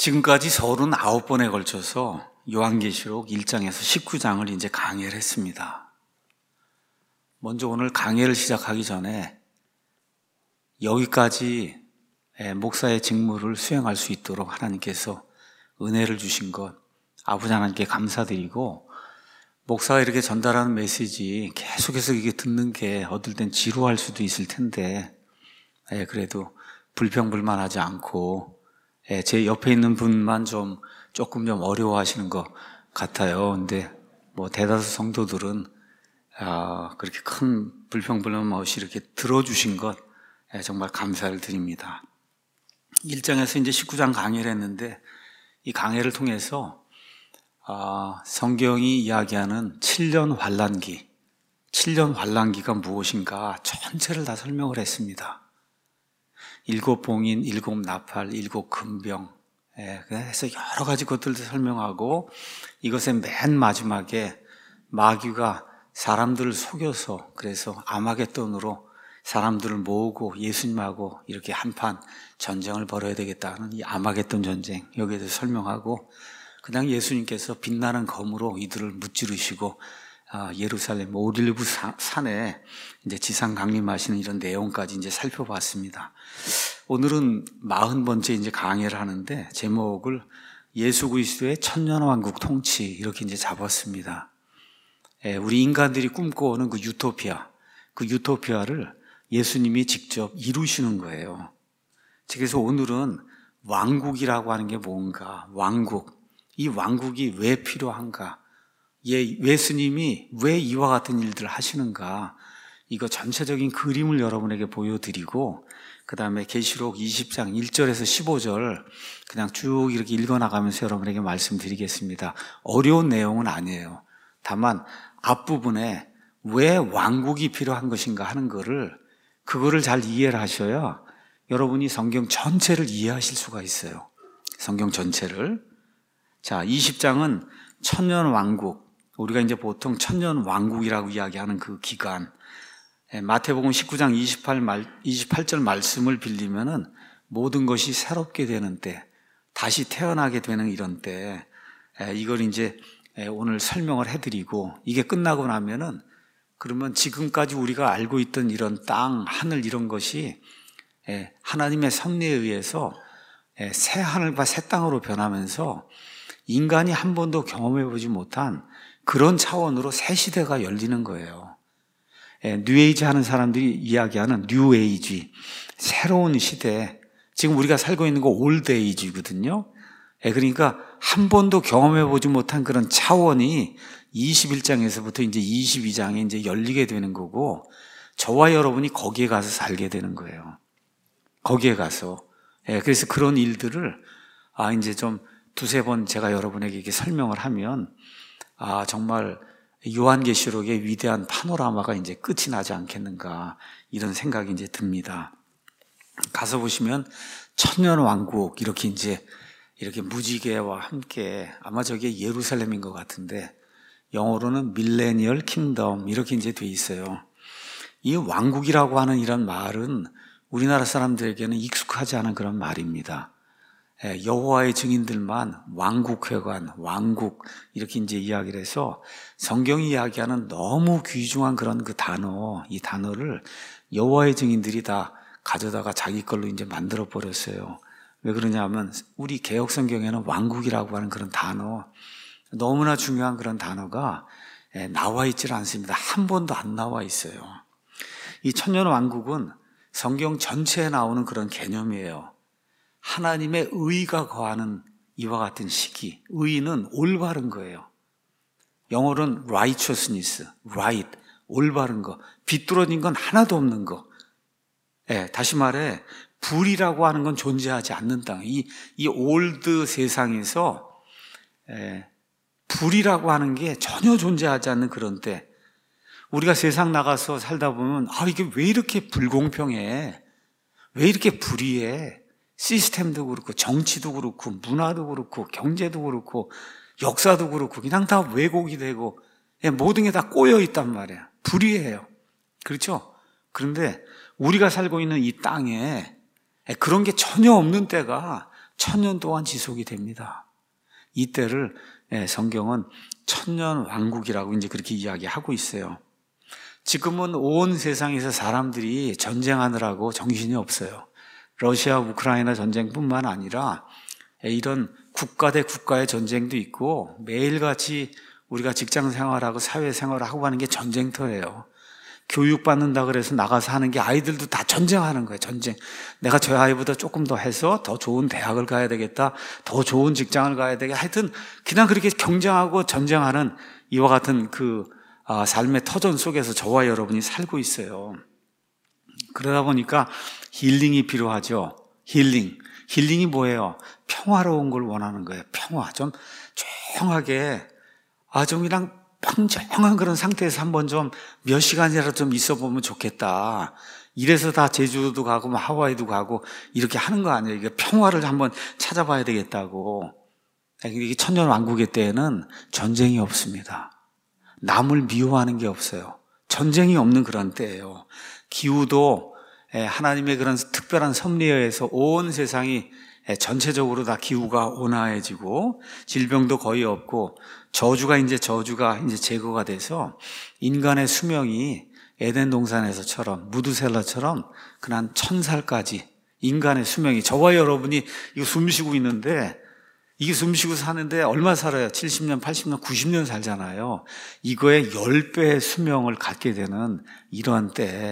지금까지 서울은 9번에 걸쳐서 요한계시록 1장에서 19장을 이제 강의를 했습니다. 먼저 오늘 강의를 시작하기 전에 여기까지 목사의 직무를 수행할 수 있도록 하나님께서 은혜를 주신 것 아버지 하나님께 감사드리고, 목사가 이렇게 전달하는 메시지 계속해서 이게 듣는 게 어떨 땐 지루할 수도 있을 텐데 그래도 불평불만하지 않고 제 옆에 있는 분만 조금 어려워하시는 것 같아요. 근데 대다수 성도들은 그렇게 큰 불평불만 없이 이렇게 들어주신 것 정말 감사를 드립니다. 1장에서 이제 19장 강의를 했는데, 이 강의를 통해서 성경이 이야기하는 7년 환란기가 무엇인가 전체를 다 설명을 했습니다. 7 봉인, 7 나팔, 7 금병, 그래서 여러 가지 것들도 설명하고, 이것의 맨 마지막에 마귀가 사람들을 속여서 그래서 아마겟돈으로 사람들을 모으고 예수님하고 이렇게 한판 전쟁을 벌여야 되겠다는 이 아마겟돈 전쟁, 여기에 대해서 설명하고, 그냥 예수님께서 빛나는 검으로 이들을 무찌르시고 예루살렘 올리브 산에 이제 지상 강림하시는 이런 내용까지 이제 살펴봤습니다. 오늘은 40번째 이제 강의를 하는데, 제목을 예수 그리스도의 천년왕국 통치 이렇게 이제 잡았습니다. 우리 인간들이 꿈꿔오는 그 유토피아를 예수님이 직접 이루시는 거예요. 그래서 오늘은 왕국이라고 하는 게 뭔가, 이 왕국이 왜 필요한가, 예수님이 왜 이와 같은 일들을 하시는가, 이거 전체적인 그림을 여러분에게 보여드리고, 그 다음에 계시록 20장 1절에서 15절 그냥 쭉 이렇게 읽어나가면서 여러분에게 말씀드리겠습니다. 어려운 내용은 아니에요. 다만 앞부분에 왜 왕국이 필요한 것인가 하는 그거를 잘 이해를 하셔야 여러분이 성경 전체를 이해하실 수가 있어요. 성경 전체를. 자, 20장은 천년왕국, 우리가 이제 보통 천년왕국이라고 이야기하는 그 기간, 마태복음 19장 28절 말씀을 빌리면은 모든 것이 새롭게 되는 때, 다시 태어나게 되는 이런 때, 이걸 이제 오늘 설명을 해드리고, 이게 끝나고 나면은 그러면 지금까지 우리가 알고 있던 이런 땅, 하늘 이런 것이 하나님의 섭리에 의해서 새 하늘과 새 땅으로 변하면서 인간이 한 번도 경험해보지 못한 그런 차원으로 새 시대가 열리는 거예요. 뉴에이지 하는 사람들이 이야기하는 뉴에이지, 새로운 시대, 지금 우리가 살고 있는 거 올드에이지거든요. 그러니까 한 번도 경험해보지 못한 그런 차원이 21장에서부터 이제 22장에 이제 열리게 되는 거고, 저와 여러분이 거기에 가서 살게 되는 거예요. 거기에 가서. 그래서 그런 일들을 이제 좀 두세 번 제가 여러분에게 이렇게 설명을 하면 정말 요한계시록의 위대한 파노라마가 이제 끝이 나지 않겠는가, 이런 생각이 이제 듭니다. 가서 보시면 천년왕국 이렇게 무지개와 함께, 아마 저게 예루살렘인 것 같은데 영어로는 밀레니얼 킹덤 이렇게 이제 돼 있어요. 이 왕국이라고 하는 이런 말은 우리나라 사람들에게는 익숙하지 않은 그런 말입니다. 여호와의 증인들만 왕국회관, 왕국 이렇게 이제 이야기를 해서, 성경이 이야기하는 너무 귀중한 그런 그 단어, 이 단어를 여호와의 증인들이 다 가져다가 자기 걸로 이제 만들어 버렸어요. 왜 그러냐면 우리 개역 성경에는 왕국이라고 하는 그런 단어, 너무나 중요한 그런 단어가 나와 있질 않습니다. 한 번도 안 나와 있어요. 이 천년 왕국은 성경 전체에 나오는 그런 개념이에요. 하나님의 의가 거하는 이와 같은 시기, 의는 올바른 거예요. 영어로는 righteousness, right, 올바른 거, 비뚤어진 건 하나도 없는 거. 다시 말해 불이라고 하는 건 존재하지 않는 땅. 이 올드 세상에서 불이라고 하는 게 전혀 존재하지 않는 그런 때, 우리가 세상 나가서 살다 보면 이게 왜 이렇게 불공평해? 왜 이렇게 불의해? 시스템도 그렇고 정치도 그렇고 문화도 그렇고 경제도 그렇고 역사도 그렇고 그냥 다 왜곡이 되고 모든 게 다 꼬여 있단 말이야. 불의해요. 그렇죠? 그런데 우리가 살고 있는 이 땅에 그런 게 전혀 없는 때가 천년 동안 지속이 됩니다. 이때를 성경은 천년 왕국이라고 이제 그렇게 이야기하고 있어요. 지금은 온 세상에서 사람들이 전쟁하느라고 정신이 없어요. 러시아 우크라이나 전쟁뿐만 아니라 이런 국가 대 국가의 전쟁도 있고 매일같이 우리가 직장 생활하고 사회 생활을 하고 하는 게 전쟁터예요. 교육받는다 그래서 나가서 하는 게 아이들도 다 전쟁하는 거예요. 전쟁. 내가 저 아이보다 조금 더 해서 더 좋은 대학을 가야 되겠다. 더 좋은 직장을 가야 되겠다. 하여튼 그냥 그렇게 경쟁하고 전쟁하는 이와 같은 삶의 터전 속에서 저와 여러분이 살고 있어요. 그러다 보니까 힐링이 필요하죠. 힐링이 뭐예요? 평화로운 걸 원하는 거예요. 평화. 좀 조용하게, 좀 그냥 평정한 그런 상태에서 한번 좀 몇 시간이라도 좀 있어 보면 좋겠다. 이래서 다 제주도 가고 하와이도 가고 이렇게 하는 거 아니에요. 이게 평화를 한번 찾아봐야 되겠다고. 이게 천년 왕국의 때에는 전쟁이 없습니다. 남을 미워하는 게 없어요. 전쟁이 없는 그런 때예요. 기후도 하나님의 그런 특별한 섭리에 의해서 온 세상이 전체적으로 다 기후가 온화해지고 질병도 거의 없고 저주가 이제 제거가 돼서 인간의 수명이 에덴 동산에서처럼 무드셀라처럼 그냥 1000살까지 인간의 수명이, 저와 여러분이 이거 숨 쉬고 있는데 이게 숨 쉬고 사는데 얼마 살아요? 70년, 80년, 90년 살잖아요. 이거의 10배의 수명을 갖게 되는 이러한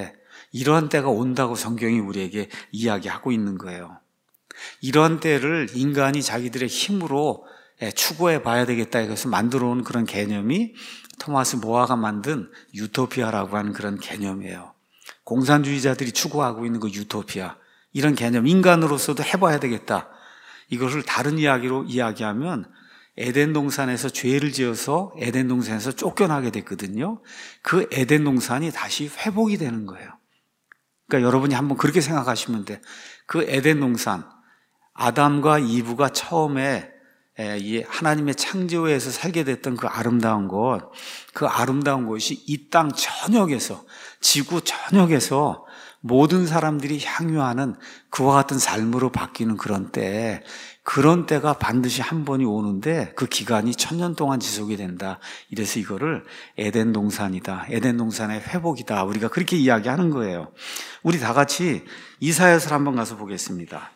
때가 온다고 성경이 우리에게 이야기하고 있는 거예요. 이러한 때를 인간이 자기들의 힘으로 추구해 봐야 되겠다 해서 만들어 온 그런 개념이 토마스 모아가 만든 유토피아라고 하는 그런 개념이에요. 공산주의자들이 추구하고 있는 그 유토피아, 이런 개념, 인간으로서도 해봐야 되겠다. 이것을 다른 이야기로 이야기하면 에덴 동산에서 죄를 지어서 에덴 동산에서 쫓겨나게 됐거든요. 그 에덴 동산이 다시 회복이 되는 거예요. 그러니까 여러분이 한번 그렇게 생각하시면 돼. 그 에덴 동산, 아담과 이브가 처음에 이 하나님의 창조에서 살게 됐던 그 아름다운 곳이 이 땅 전역에서, 지구 전역에서 모든 사람들이 향유하는 그와 같은 삶으로 바뀌는 그런 때가 반드시 한 번이 오는데 그 기간이 1000년 동안 지속이 된다. 이래서 이거를 에덴 동산이다. 에덴 동산의 회복이다. 우리가 그렇게 이야기하는 거예요. 우리 다 같이 이사야서를 한번 가서 보겠습니다.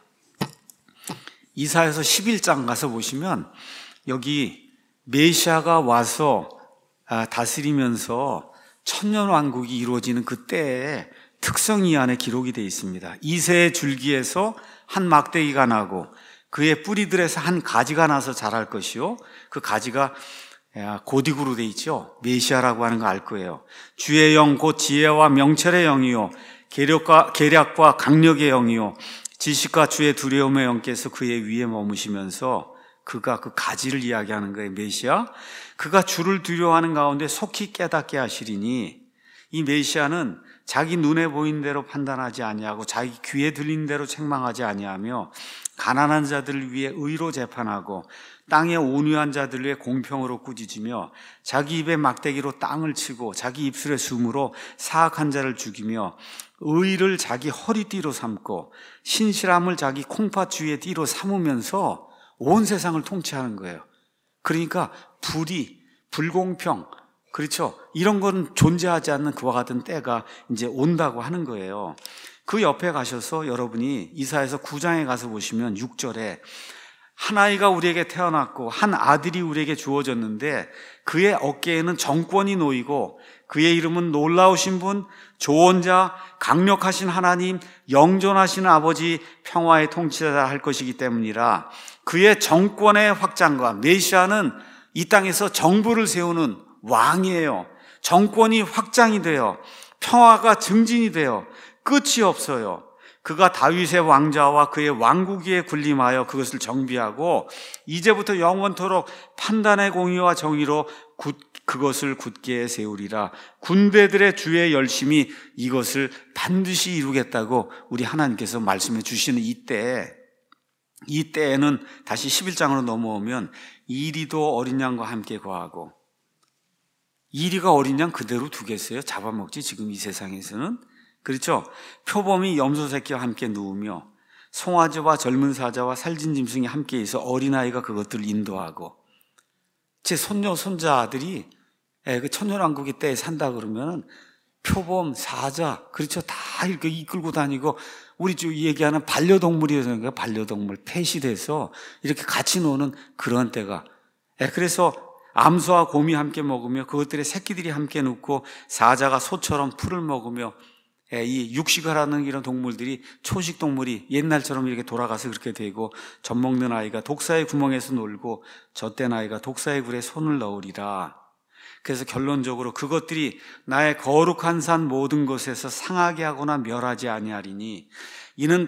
이사야서 11장 가서 보시면 여기 메시아가 와서 다스리면서 천년 왕국이 이루어지는 그때의 특성이 안에 기록이 되어 있습니다. 이새의 줄기에서 한 막대기가 나고 그의 뿌리들에서 한 가지가 나서 자랄 것이요, 그 가지가 고딕으로 되어 있죠. 메시아라고 하는 거 알 거예요. 주의 영 곧 지혜와 명철의 영이요 계략과 강력의 영이요 지식과 주의 두려움의 영께서 그의 위에 머무시면서, 그가 그 가지를 이야기하는 거예요. 메시아, 그가 주를 두려워하는 가운데 속히 깨닫게 하시리니, 이 메시아는 자기 눈에 보이는 대로 판단하지 아니하고 자기 귀에 들리는 대로 책망하지 아니하며 가난한 자들을 위해 의로 재판하고 땅에 온유한 자들을 위해 공평으로 꾸짖으며 자기 입에 막대기로 땅을 치고 자기 입술의 숨으로 사악한 자를 죽이며 의를 자기 허리띠로 삼고 신실함을 자기 콩팥주의 띠로 삼으면서 온 세상을 통치하는 거예요. 그러니까 불공평, 그렇죠? 이런 건 존재하지 않는 그와 같은 때가 이제 온다고 하는 거예요. 그 옆에 가셔서 여러분이 이사야서 9장에 가서 보시면 6절에 한 아이가 우리에게 태어났고 한 아들이 우리에게 주어졌는데 그의 어깨에는 정권이 놓이고 그의 이름은 놀라우신 분, 조언자, 강력하신 하나님, 영존하신 아버지, 평화의 통치자라 할 것이기 때문이라. 그의 정권의 확장과, 메시아는 이 땅에서 정부를 세우는 왕이에요. 정권이 확장이 돼요. 평화가 증진이 돼요. 끝이 없어요. 그가 다윗의 왕자와 그의 왕국 위에 군림하여 그것을 정비하고 이제부터 영원토록 판단의 공의와 정의로 그것을 굳게 세우리라. 군대들의 주의 열심이 이것을 반드시 이루겠다고 우리 하나님께서 말씀해 주시는 이 때에는 다시 11장으로 넘어오면 이리도 어린 양과 함께 거하고, 이리가 어린 양 그대로 두겠어요? 잡아먹지 지금 이 세상에서는. 그렇죠? 표범이 염소 새끼와 함께 누우며 송아지와 젊은 사자와 살진 짐승이 함께 있어 어린아이가 그것들을 인도하고, 제 손녀 손자들이 그 천년왕국의 때에 산다 그러면 표범, 사자, 그렇죠, 다 이렇게 이끌고 다니고, 우리 쭉 얘기하는 반려동물이어서 반려동물 펫이 이렇게 같이 노는 그런 때가, 그래서 암소와 곰이 함께 먹으며 그것들의 새끼들이 함께 눕고, 사자가 소처럼 풀을 먹으며, 이 육식을 하는 이런 동물들이, 초식 동물이 옛날처럼 이렇게 돌아가서 그렇게 되고, 젖 먹는 아이가 독사의 구멍에서 놀고 젖된 아이가 독사의 굴에 손을 넣으리라. 그래서 결론적으로 그것들이 나의 거룩한 산 모든 곳에서 상하게 하거나 멸하지 아니하리니, 이는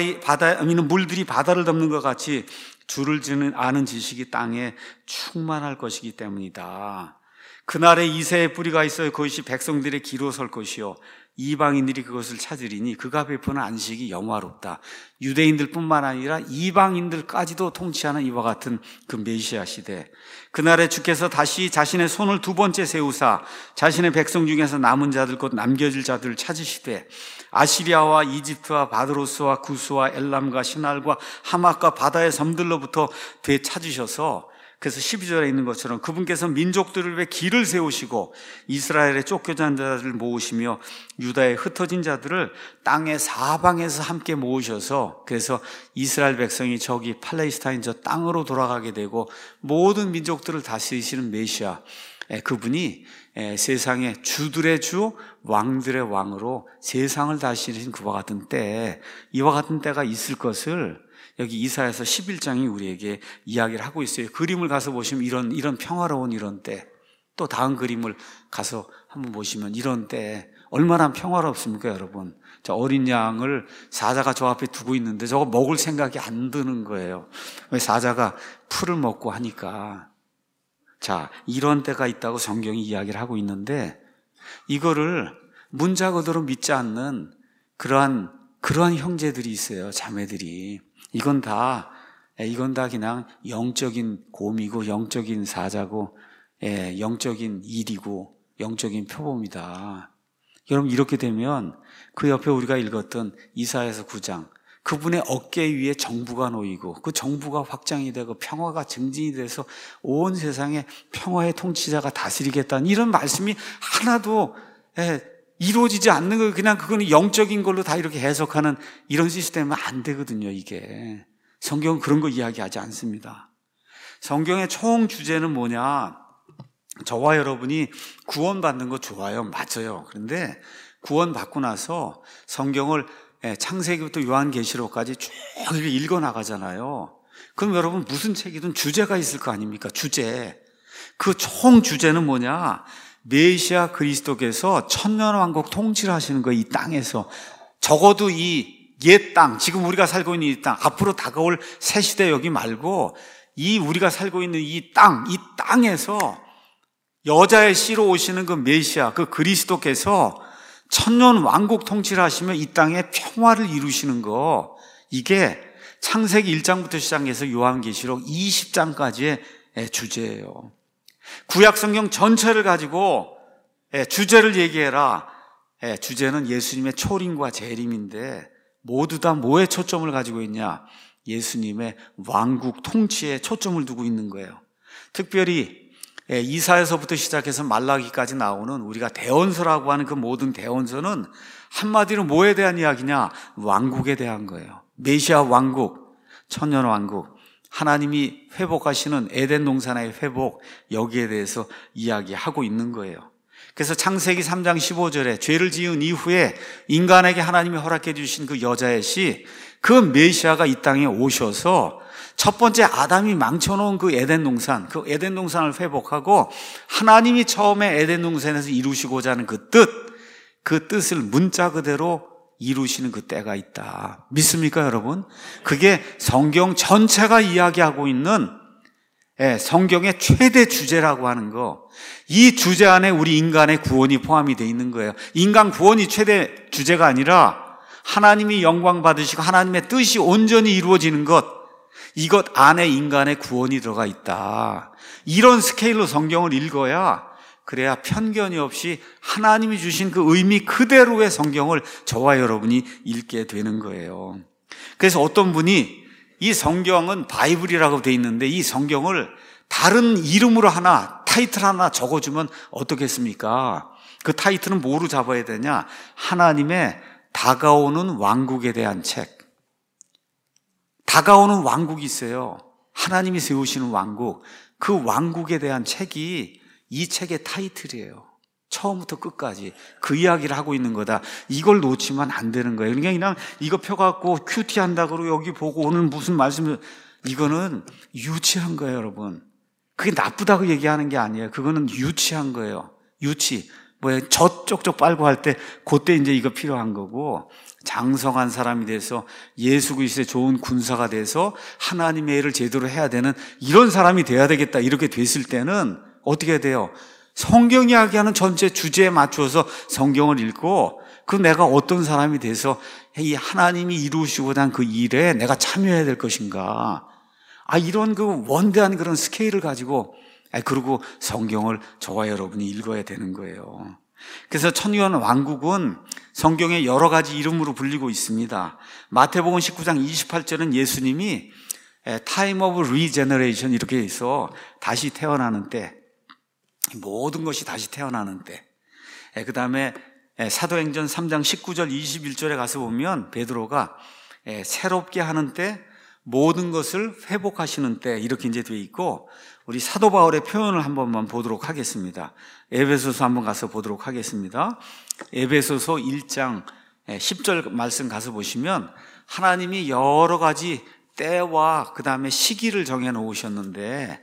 이는 물들이 바다를 덮는 것 같이 줄을 지는 아는 지식이 땅에 충만할 것이기 때문이다. 그날에 이새의 뿌리가 있어 그것이 백성들의 기로 설 것이요 이방인들이 그것을 찾으리니 그가 베푸는 안식이 영화롭다. 유대인들뿐만 아니라 이방인들까지도 통치하는 이와 같은 그 메시아 시대, 그날에 주께서 다시 자신의 손을 두 번째 세우사 자신의 백성 중에서 남은 자들 곧 남겨질 자들을 찾으시되, 아시리아와 이집트와 바드로스와 구스와 엘람과 시날과 하맛과 바다의 섬들로부터 되찾으셔서, 그래서 12절에 있는 것처럼 그분께서 민족들을 위해 길을 세우시고 이스라엘의 쫓겨난 자들을 모으시며 유다의 흩어진 자들을 땅의 사방에서 함께 모으셔서, 그래서 이스라엘 백성이 저기 팔레스타인 저 땅으로 돌아가게 되고 모든 민족들을 다스리시는 메시아, 그분이 세상의 주들의 주, 왕들의 왕으로 세상을 다스리신 그와 같은 때에, 이와 같은 때가 있을 것을 여기 이사야서 11장이 우리에게 이야기를 하고 있어요. 그림을 가서 보시면 이런 평화로운 이런 때, 또 다음 그림을 가서 한번 보시면 이런 때 얼마나 평화롭습니까, 여러분? 저 어린 양을 사자가 저 앞에 두고 있는데 저거 먹을 생각이 안 드는 거예요. 왜? 사자가 풀을 먹고 하니까. 자, 이런 때가 있다고 성경이 이야기를 하고 있는데, 이거를 문자 그대로 믿지 않는 그러한 형제들이 있어요, 자매들이. 이건 다 그냥 영적인 곰이고 영적인 사자고, 영적인 일이고 영적인 표범이다. 여러분, 이렇게 되면 그 옆에 우리가 읽었던 이사야서 9장, 그분의 어깨 위에 정부가 놓이고 그 정부가 확장이 되고 평화가 증진이 돼서 온 세상에 평화의 통치자가 다스리겠다는 이런 말씀이 하나도 이루어지지 않는 거, 그냥 그거는 영적인 걸로 다 이렇게 해석하는 이런 시스템은 안 되거든요. 이게 성경은 그런 거 이야기하지 않습니다. 성경의 총 주제는 뭐냐? 저와 여러분이 구원받는 거 좋아요, 맞아요. 그런데 구원받고 나서 성경을 창세기부터 요한계시록까지 쭉 읽어 나가잖아요. 그럼 여러분, 무슨 책이든 주제가 있을 거 아닙니까? 주제. 그 총 주제는 뭐냐? 메시아 그리스도께서 천년왕국 통치를 하시는 거예요. 이 땅에서. 적어도 이 옛 땅, 지금 우리가 살고 있는 이 땅, 앞으로 다가올 새 시대 여기 말고 이 우리가 살고 있는 이 땅에서 여자의 씨로 오시는 그 메시아, 그 그리스도께서 천년왕국 통치를 하시며 이 땅에 평화를 이루시는 거, 이게 창세기 1장부터 시작해서 요한계시록 20장까지의 주제예요. 구약성경 전체를 가지고 주제를 얘기해라. 주제는 예수님의 초림과 재림인데 모두 다 뭐에 초점을 가지고 있냐? 예수님의 왕국 통치에 초점을 두고 있는 거예요. 특별히 이사야서부터 시작해서 말라기까지 나오는 우리가 대언서라고 하는 그 모든 대언서는 한마디로 뭐에 대한 이야기냐? 왕국에 대한 거예요. 메시아 왕국, 천년 왕국, 하나님이 회복하시는 에덴 동산의 회복, 여기에 대해서 이야기하고 있는 거예요. 그래서 창세기 3장 15절에 죄를 지은 이후에 인간에게 하나님이 허락해 주신 그 여자의 씨, 그 메시아가 이 땅에 오셔서 첫 번째 아담이 망쳐놓은 그 에덴 동산을 회복하고 하나님이 처음에 에덴 동산에서 이루시고자 하는 그 뜻을 문자 그대로 이루시는 그 때가 있다. 믿습니까, 여러분? 그게 성경 전체가 이야기하고 있는 성경의 최대 주제라고 하는 거. 이 주제 안에 우리 인간의 구원이 포함이 되어 있는 거예요. 인간 구원이 최대 주제가 아니라 하나님이 영광 받으시고 하나님의 뜻이 온전히 이루어지는 것, 이것 안에 인간의 구원이 들어가 있다. 이런 스케일로 성경을 읽어야, 그래야 편견이 없이 하나님이 주신 그 의미 그대로의 성경을 저와 여러분이 읽게 되는 거예요. 그래서 어떤 분이 이 성경은 바이블이라고 돼 있는데 이 성경을 다른 이름으로 하나, 타이틀 하나 적어주면 어떻겠습니까? 그 타이틀은 뭐로 잡아야 되냐? 하나님의 다가오는 왕국에 대한 책. 다가오는 왕국이 있어요. 하나님이 세우시는 왕국. 그 왕국에 대한 책이 이 책의 타이틀이에요. 처음부터 끝까지 그 이야기를 하고 있는 거다. 이걸 놓치면 안 되는 거예요. 그냥 이거 펴갖고 큐티 한다고 여기 보고 오늘 무슨 말씀을, 이거는 유치한 거예요, 여러분. 그게 나쁘다고 얘기하는 게 아니에요. 그거는 유치한 거예요. 유치. 젖 쪽쪽 빨고 할 때 그때 이제 이거 필요한 거고, 장성한 사람이 돼서 예수 그리스도의 좋은 군사가 돼서 하나님의 일을 제대로 해야 되는 이런 사람이 돼야 되겠다. 이렇게 됐을 때는 어떻게 돼요? 성경 이야기하는 전체 주제에 맞춰서 성경을 읽고, 그 내가 어떤 사람이 돼서 이 하나님이 이루시고자 한 그 일에 내가 참여해야 될 것인가. 이런 그 원대한 그런 스케일을 가지고, 그리고 성경을 저와 여러분이 읽어야 되는 거예요. 그래서 천년 왕국은 성경에 여러 가지 이름으로 불리고 있습니다. 마태복음 19장 28절은 예수님이 타임 오브 리제너레이션 이렇게 해서 다시 태어나는 때, 모든 것이 다시 태어나는 때. 그 다음에 사도행전 3장 19절 21절에 가서 보면 베드로가 새롭게 하는 때, 모든 것을 회복하시는 때 이렇게 이제 되어 있고, 우리 사도 바울의 표현을 한 번만 보도록 하겠습니다. 에베소서 한번 가서 보도록 하겠습니다. 에베소서 1장 10절 말씀 가서 보시면 하나님이 여러 가지 때와 그 다음에 시기를 정해 놓으셨는데,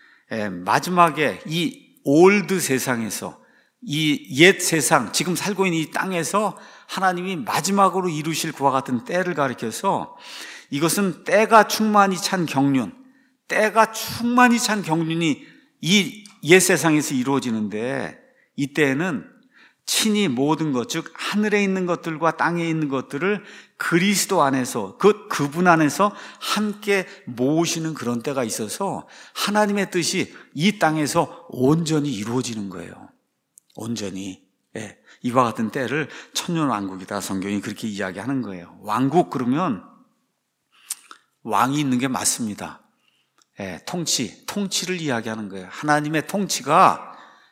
마지막에 이 올드 세상에서, 이 옛 세상, 지금 살고 있는 이 땅에서 하나님이 마지막으로 이루실 그와 같은 때를 가리켜서, 이것은 때가 충만히 찬 경륜, 때가 충만히 찬 경륜이 이 옛 세상에서 이루어지는데, 이때에는 친히 모든 것, 즉 하늘에 있는 것들과 땅에 있는 것들을 그리스도 안에서, 그분 안에서 함께 모으시는 그런 때가 있어서 하나님의 뜻이 이 땅에서 온전히 이루어지는 거예요. 온전히. 이와 같은 때를 천년왕국이다. 성경이 그렇게 이야기하는 거예요. 왕국 그러면 왕이 있는 게 맞습니다. 통치를 이야기하는 거예요. 하나님의 통치가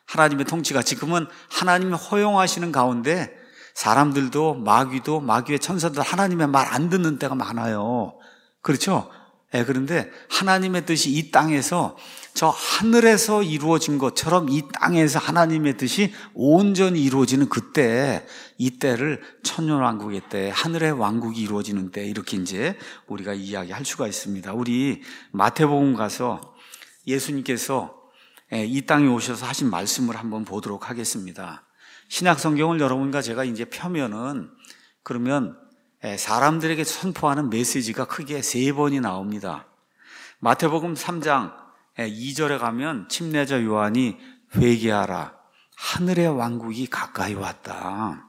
지금은 하나님이 허용하시는 가운데 사람들도 마귀의 천사들 하나님의 말 안 듣는 때가 많아요. 그렇죠? 그런데 하나님의 뜻이 이 땅에서 저 하늘에서 이루어진 것처럼 이 땅에서 하나님의 뜻이 온전히 이루어지는 그때, 이때를 천년왕국의 때, 하늘의 왕국이 이루어지는 때, 이렇게 이제 우리가 이야기할 수가 있습니다. 우리 마태복음 가서 예수님께서 이 땅에 오셔서 하신 말씀을 한번 보도록 하겠습니다. 신약 성경을 여러분과 제가 이제 펴면은, 그러면 사람들에게 선포하는 메시지가 크게 3번이 나옵니다. 마태복음 3장 2절에 가면 침례자 요한이 회개하라, 하늘의 왕국이 가까이 왔다.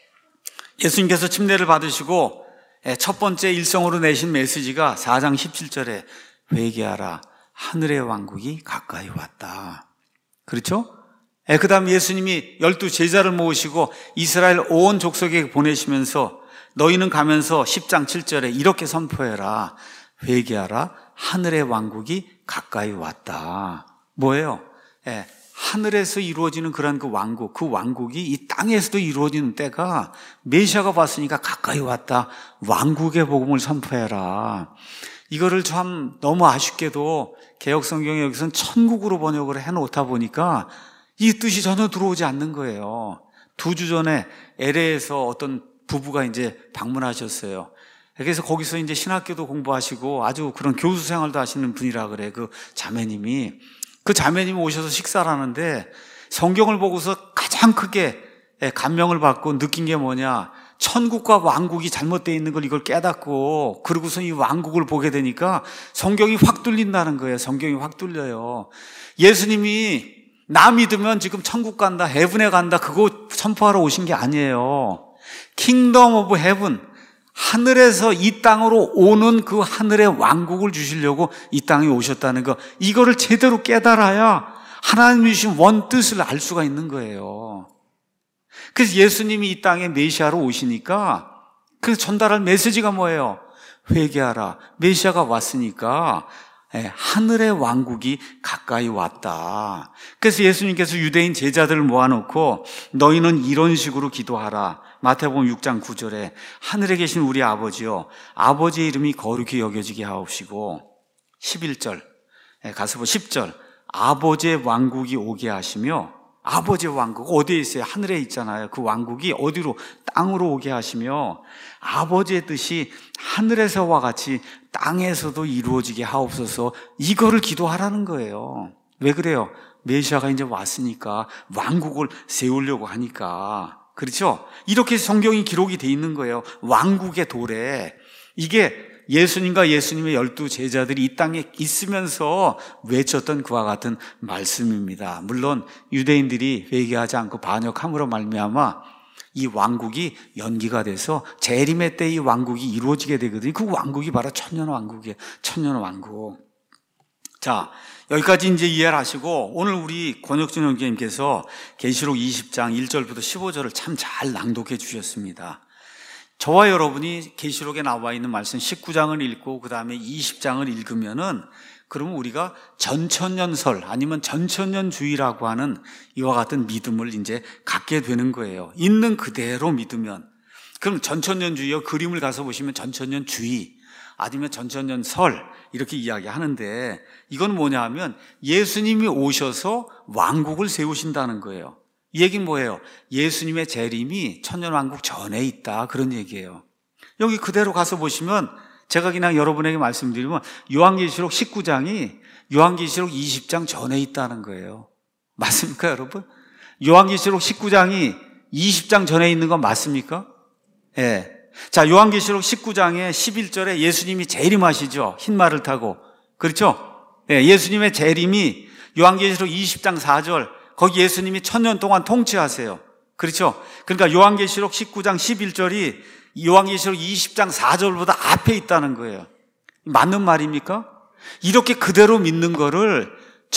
예수님께서 침례를 받으시고 첫 번째 일성으로 내신 메시지가 4장 17절에 회개하라, 하늘의 왕국이 가까이 왔다. 그렇죠? 그 다음 예수님이 12 제자를 모으시고 이스라엘 온 족속에게 보내시면서 너희는 가면서 10장 7절에 이렇게 선포해라, 회개하라, 하늘의 왕국이 가까이 왔다. 뭐예요? 하늘에서 이루어지는 그런 그 왕국이 이 땅에서도 이루어지는 때가 메시아가 왔으니까 가까이 왔다. 왕국의 복음을 선포해라. 이거를 참 너무 아쉽게도 개역성경에 여기서는 천국으로 번역을 해놓다 보니까 이 뜻이 전혀 들어오지 않는 거예요. 2주 전에 LA에서 어떤 부부가 이제 방문하셨어요. 그래서 거기서 이제 신학교도 공부하시고 아주 그런 교수 생활도 하시는 분이라 그래. 그 자매님이 오셔서 식사를 하는데 성경을 보고서 가장 크게 감명을 받고 느낀 게 뭐냐, 천국과 왕국이 잘못되어 있는 걸 이걸 깨닫고, 그러고서 이 왕국을 보게 되니까 성경이 확 뚫린다는 거예요. 성경이 확 뚫려요. 예수님이 나 믿으면 지금 천국 간다, 헤븐에 간다, 그거 선포하러 오신 게 아니에요. 킹덤 오브 헤븐, 하늘에서 이 땅으로 오는 그 하늘의 왕국을 주시려고 이 땅에 오셨다는 거, 이거를 제대로 깨달아야 하나님이 주신 원 뜻을 알 수가 있는 거예요. 그래서 예수님이 이 땅에 메시아로 오시니까 그 전달할 메시지가 뭐예요? 회개하라. 메시아가 왔으니까 하늘의 왕국이 가까이 왔다. 그래서 예수님께서 유대인 제자들을 모아놓고 너희는 이런 식으로 기도하라. 마태복음 6장 9절에 하늘에 계신 우리 아버지요, 아버지의 이름이 거룩히 여겨지게 하옵시고, 11절 가서 10절 아버지의 왕국이 오게 하시며, 아버지의 왕국 어디에 있어요? 하늘에 있잖아요. 그 왕국이 어디로? 땅으로 오게 하시며 아버지의 뜻이 하늘에서와 같이 땅에서도 이루어지게 하옵소서. 이거를 기도하라는 거예요. 왜 그래요? 메시아가 이제 왔으니까, 왕국을 세우려고 하니까. 그렇죠? 이렇게 성경이 기록이 돼 있는 거예요. 왕국의 도래. 이게 예수님과 예수님의 12 제자들이 이 땅에 있으면서 외쳤던 그와 같은 말씀입니다. 물론 유대인들이 회개하지 않고 반역함으로 말미암아 이 왕국이 연기가 돼서 재림의 때 이 왕국이 이루어지게 되거든요. 그 왕국이 바로 천년왕국이에요. 천년왕국. 자, 여기까지 이제 이해를 하시고, 오늘 우리 권혁준 형제님께서 계시록 20장 1절부터 15절을 참 잘 낭독해 주셨습니다. 저와 여러분이 계시록에 나와 있는 말씀 19장을 읽고 그 다음에 20장을 읽으면은, 그러면 우리가 전천년설 아니면 전천년주의라고 하는 이와 같은 믿음을 이제 갖게 되는 거예요. 있는 그대로 믿으면. 그럼 전천년주의요, 그림을 가서 보시면 전천년주의 아니면 전천년설 이렇게 이야기하는데, 이건 뭐냐 하면 예수님이 오셔서 왕국을 세우신다는 거예요. 이 얘기는 뭐예요? 예수님의 재림이 천년왕국 전에 있다, 그런 얘기예요. 여기 그대로 가서 보시면, 제가 그냥 여러분에게 말씀드리면 요한계시록 19장이 요한계시록 20장 전에 있다는 거예요. 맞습니까, 여러분? 요한계시록 19장이 20장 전에 있는 건 맞습니까? 예. 자, 요한계시록 19장에 11절에 예수님이 재림하시죠. 흰 말을 타고. 그렇죠? 예, 예수님의 재림이 요한계시록 20장 4절, 거기 예수님이 1000년 동안 통치하세요. 그렇죠? 그러니까 요한계시록 19장 11절이 요한계시록 20장 4절보다 앞에 있다는 거예요. 맞는 말입니까? 이렇게 그대로 믿는 거를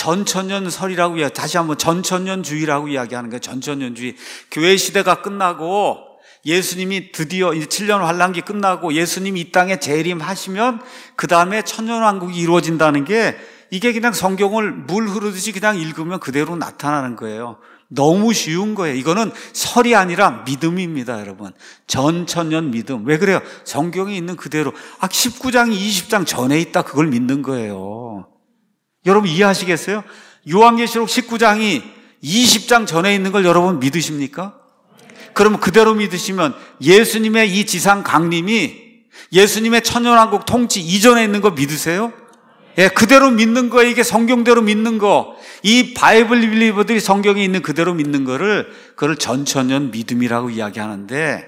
전천년설이라고 다시 한번 전천년주의라고 이야기하는 거예요. 전천년주의. 교회 시대가 끝나고 예수님이 드디어 이제 7년 환란기 끝나고 예수님이 이 땅에 재림하시면 그 다음에 천년왕국이 이루어진다는 게, 이게 그냥 성경을 물 흐르듯이 그냥 읽으면 그대로 나타나는 거예요. 너무 쉬운 거예요. 이거는 설이 아니라 믿음입니다, 여러분. 전천년 믿음. 왜 그래요? 성경에 있는 그대로. 19장이 20장 전에 있다, 그걸 믿는 거예요. 여러분 이해하시겠어요? 요한계시록 19장이 20장 전에 있는 걸 여러분 믿으십니까? 그러면 그대로 믿으시면 예수님의 이 지상 강림이 예수님의 천년왕국 통치 이전에 있는 거 믿으세요? 예, 그대로 믿는 거예요. 이게 성경대로 믿는 거. 이 바이블 빌리버들이 성경에 있는 그대로 믿는 거를, 그걸 전천년 믿음이라고 이야기하는데,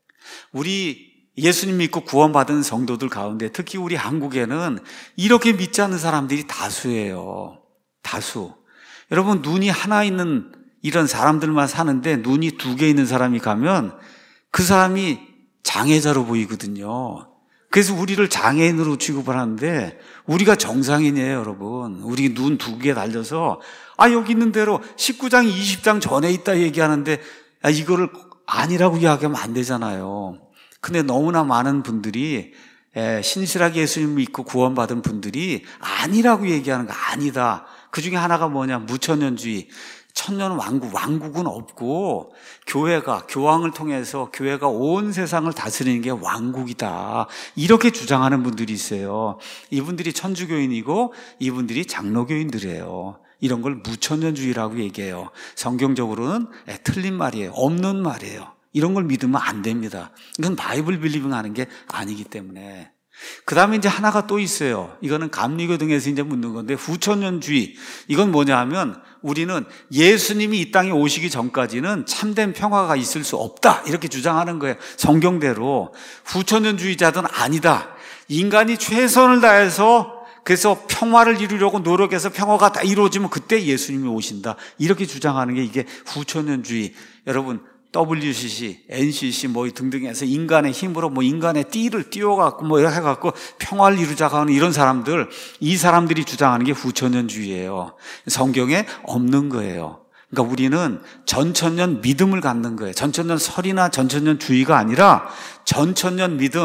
우리 예수님 믿고 구원받은 성도들 가운데 특히 우리 한국에는 이렇게 믿지 않는 사람들이 다수예요. 다수. 여러분, 눈이 하나 있는 이런 사람들만 사는데 눈이 2개 있는 사람이 가면 그 사람이 장애자로 보이거든요. 그래서 우리를 장애인으로 취급을 하는데, 우리가 정상인이에요, 여러분. 우리 눈 2개 달려서 여기 있는 대로 19장 20장 전에 있다 얘기하는데 이거를 아니라고 이야기하면 안 되잖아요. 근데 너무나 많은 분들이 신실하게 예수님 믿고 구원받은 분들이 아니라고 얘기하는 거. 아니다. 그 중에 하나가 뭐냐? 무천년주의. 천년 왕국은 없고 교회가, 교황을 통해서 교회가 온 세상을 다스리는 게 왕국이다, 이렇게 주장하는 분들이 있어요. 이분들이 천주교인이고 이분들이 장로교인들이에요. 이런 걸 무천년주의라고 얘기해요. 성경적으로는 틀린 말이에요. 없는 말이에요. 이런 걸 믿으면 안 됩니다. 이건 바이블 빌리빙 하는 게 아니기 때문에. 그 다음에 이제 하나가 또 있어요. 이거는 감리교 등에서 이제 묻는 건데, 후천년주의. 이건 뭐냐 하면, 우리는 예수님이 이 땅에 오시기 전까지는 참된 평화가 있을 수 없다, 이렇게 주장하는 거예요. 성경대로. 후천년주의자들은 아니다. 인간이 최선을 다해서 그래서 평화를 이루려고 노력해서 평화가 다 이루어지면 그때 예수님이 오신다, 이렇게 주장하는 게 이게 후천년주의. 여러분, WCC, NCC 뭐 등등 해서 인간의 힘으로 인간의 띠를 띄워갖고 이렇게 해갖고 평화를 이루자고 하는 이런 사람들, 이 사람들이 주장하는 게 후천년주의예요. 성경에 없는 거예요. 그러니까 우리는 전천년 믿음을 갖는 거예요. 전천년 설이나 전천년주의가 아니라 전천년 믿음,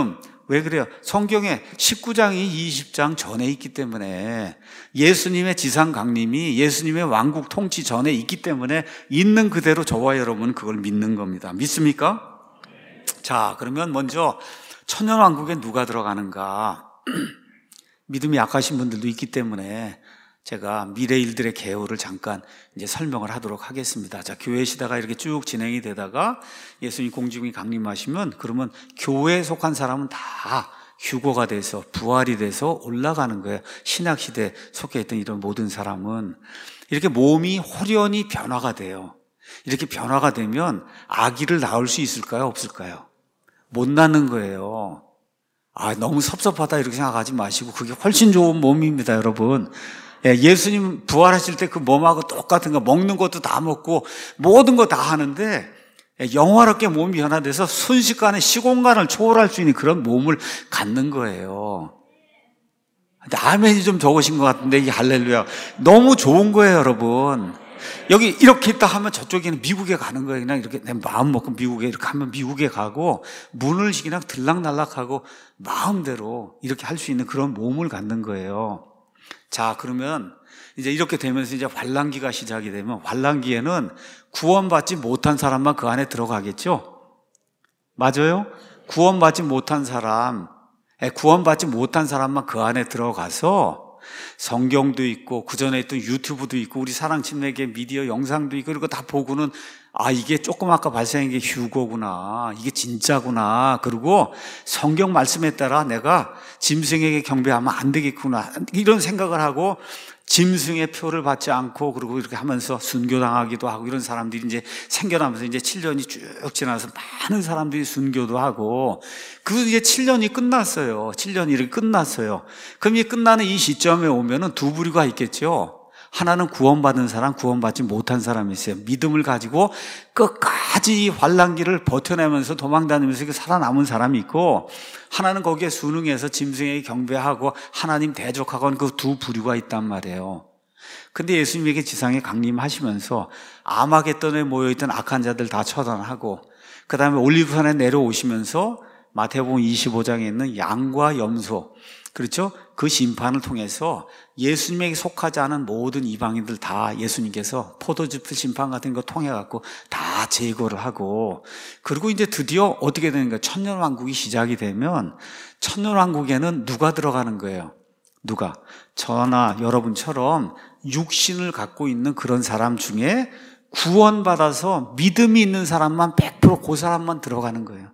왜 그래요? 성경에 19장이 20장 전에 있기 때문에, 예수님의 지상 강림이 예수님의 왕국 통치 전에 있기 때문에 있는 그대로 저와 여러분은 그걸 믿는 겁니다. 믿습니까? 자, 그러면 먼저 천년왕국에 누가 들어가는가? 믿음이 약하신 분들도 있기 때문에 제가 미래 일들의 개요를 잠깐 이제 설명을 하도록 하겠습니다. 자, 교회 시대가 이렇게 쭉 진행이 되다가 예수님 공중이 강림하시면, 그러면 교회에 속한 사람은 다 휴거가 돼서 부활이 돼서 올라가는 거예요. 신약 시대에 속해 있던 이런 모든 사람은 이렇게 몸이 홀연히 변화가 돼요. 이렇게 변화가 되면 아기를 낳을 수 있을까요? 없을까요? 못 낳는 거예요. 너무 섭섭하다 이렇게 생각하지 마시고, 그게 훨씬 좋은 몸입니다, 여러분. 예수님 부활하실 때 그 몸하고 똑같은 거, 먹는 것도 다 먹고 모든 거 다 하는데 영화롭게 몸이 변화돼서 순식간에 시공간을 초월할 수 있는 그런 몸을 갖는 거예요. 아멘이 좀 적으신 것 같은데, 이게 할렐루야. 너무 좋은 거예요, 여러분. 여기 이렇게 있다 하면 저쪽에는 미국에 가는 거예요. 그냥 이렇게 내 마음 먹고 미국에 이렇게 하면 미국에 가고, 문을 그냥 들락날락하고 마음대로 이렇게 할 수 있는 그런 몸을 갖는 거예요. 자, 그러면 이제 이렇게 되면서 이제 환란기가 시작이 되면, 환란기에는 구원받지 못한 사람만 그 안에 들어가겠죠? 맞아요? 구원받지 못한 사람만 그 안에 들어가서 성경도 있고 그전에 있던 유튜브도 있고 우리 사랑침례교회 미디어 영상도 있고 이런 거 다 보고는, 이게 조금 아까 발생한 게 휴거구나, 이게 진짜구나, 그리고 성경 말씀에 따라 내가 짐승에게 경배하면 안 되겠구나, 이런 생각을 하고 짐승의 표를 받지 않고, 그리고 이렇게 하면서 순교당하기도 하고, 이런 사람들이 이제 생겨나면서 이제 7년이 쭉 지나서 많은 사람들이 순교도 하고, 이제 7년이 끝났어요. 7년이 이렇게 끝났어요. 그럼 이 끝나는 이 시점에 오면은 두 부류가 있겠죠. 하나는 구원받은 사람, 구원받지 못한 사람이 있어요. 믿음을 가지고 끝까지 환란기를 버텨내면서 도망다니면서 살아남은 사람이 있고, 하나는 거기에 순응해서 짐승에게 경배하고 하나님 대적하고는 그 두 부류가 있단 말이에요. 근데 예수님에게 지상에 강림하시면서 아마겟돈에 모여있던 악한 자들 다 처단하고, 그 다음에 올리브산에 내려오시면서 마태복음 25장에 있는 양과 염소, 그렇죠? 그 심판을 통해서 예수님에게 속하지 않은 모든 이방인들 다 예수님께서 포도즙 심판 같은 거 통해 갖고 다 제거를 하고, 그리고 이제 드디어 어떻게 되는가? 천년왕국이 시작이 되면, 천년왕국에는 누가 들어가는 거예요? 누가? 저나 여러분처럼 육신을 갖고 있는 그런 사람 중에 구원받아서 믿음이 있는 사람만 100% 그 사람만 들어가는 거예요.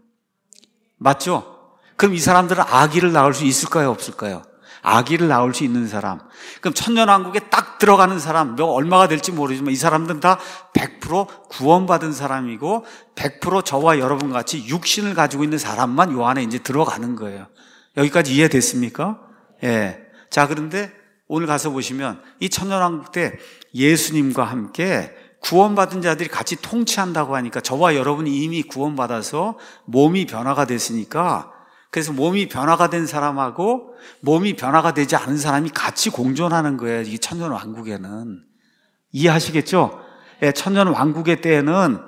맞죠? 그럼 이 사람들은 아기를 낳을 수 있을까요? 없을까요? 아기를 낳을 수 있는 사람. 그럼 천년왕국에 딱 들어가는 사람, 얼마가 될지 모르지만 이 사람들은 다 100% 구원받은 사람이고 100% 저와 여러분 같이 육신을 가지고 있는 사람만 요 안에 이제 들어가는 거예요. 여기까지 이해됐습니까? 예. 자, 그런데 오늘 가서 보시면 이 천년왕국 때 예수님과 함께 구원받은 자들이 같이 통치한다고 하니까, 저와 여러분이 이미 구원받아서 몸이 변화가 됐으니까, 그래서 몸이 변화가 된 사람하고 몸이 변화가 되지 않은 사람이 같이 공존하는 거예요. 이 천년왕국에는. 이해하시겠죠? 예, 천년왕국의 때에는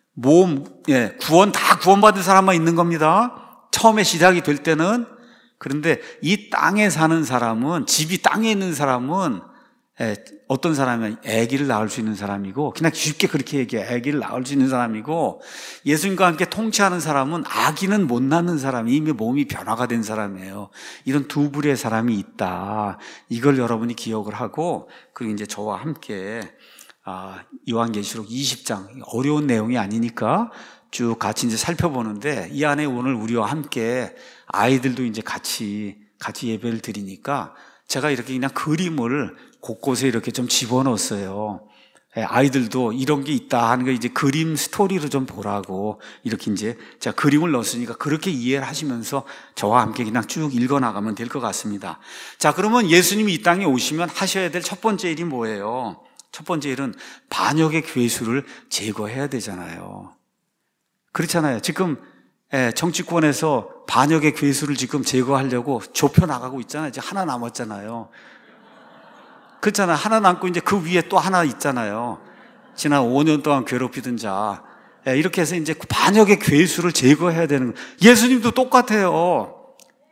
다 구원받은 사람만 있는 겁니다. 처음에 시작이 될 때는. 그런데 이 땅에 사는 사람은, 집이 땅에 있는 사람은 어떤 사람이면 아기를 낳을 수 있는 사람이고, 그냥 쉽게 그렇게 얘기해. 아기를 낳을 수 있는 사람이고, 예수님과 함께 통치하는 사람은 아기는 못 낳는 사람이, 이미 몸이 변화가 된 사람이에요. 이런 두 부류의 사람이 있다. 이걸 여러분이 기억을 하고, 그리고 이제 저와 함께 요한계시록 20장, 어려운 내용이 아니니까 쭉 같이 이제 살펴보는데, 이 안에 오늘 우리와 함께 아이들도 이제 같이 예배를 드리니까 제가 이렇게 그냥 그림을 곳곳에 이렇게 좀 집어넣었어요. 아이들도 이런 게 있다 하는 거 이제 그림 스토리로 좀 보라고 이렇게 이제 제가 그림을 넣었으니까 그렇게 이해를 하시면서 저와 함께 그냥 쭉 읽어나가면 될 것 같습니다. 자, 그러면 예수님이 이 땅에 오시면 하셔야 될 첫 번째 일이 뭐예요? 첫 번째 일은 반역의 괴수를 제거해야 되잖아요. 그렇잖아요. 지금 정치권에서 반역의 괴수를 지금 제거하려고 좁혀나가고 있잖아요. 이제 하나 남았잖아요. 그렇잖아요. 하나 남고 이제 그 위에 또 하나 있잖아요. 지난 5년 동안 괴롭히던 자. 이렇게 해서 이제 반역의 괴수를 제거해야 되는 거예요. 예수님도 똑같아요.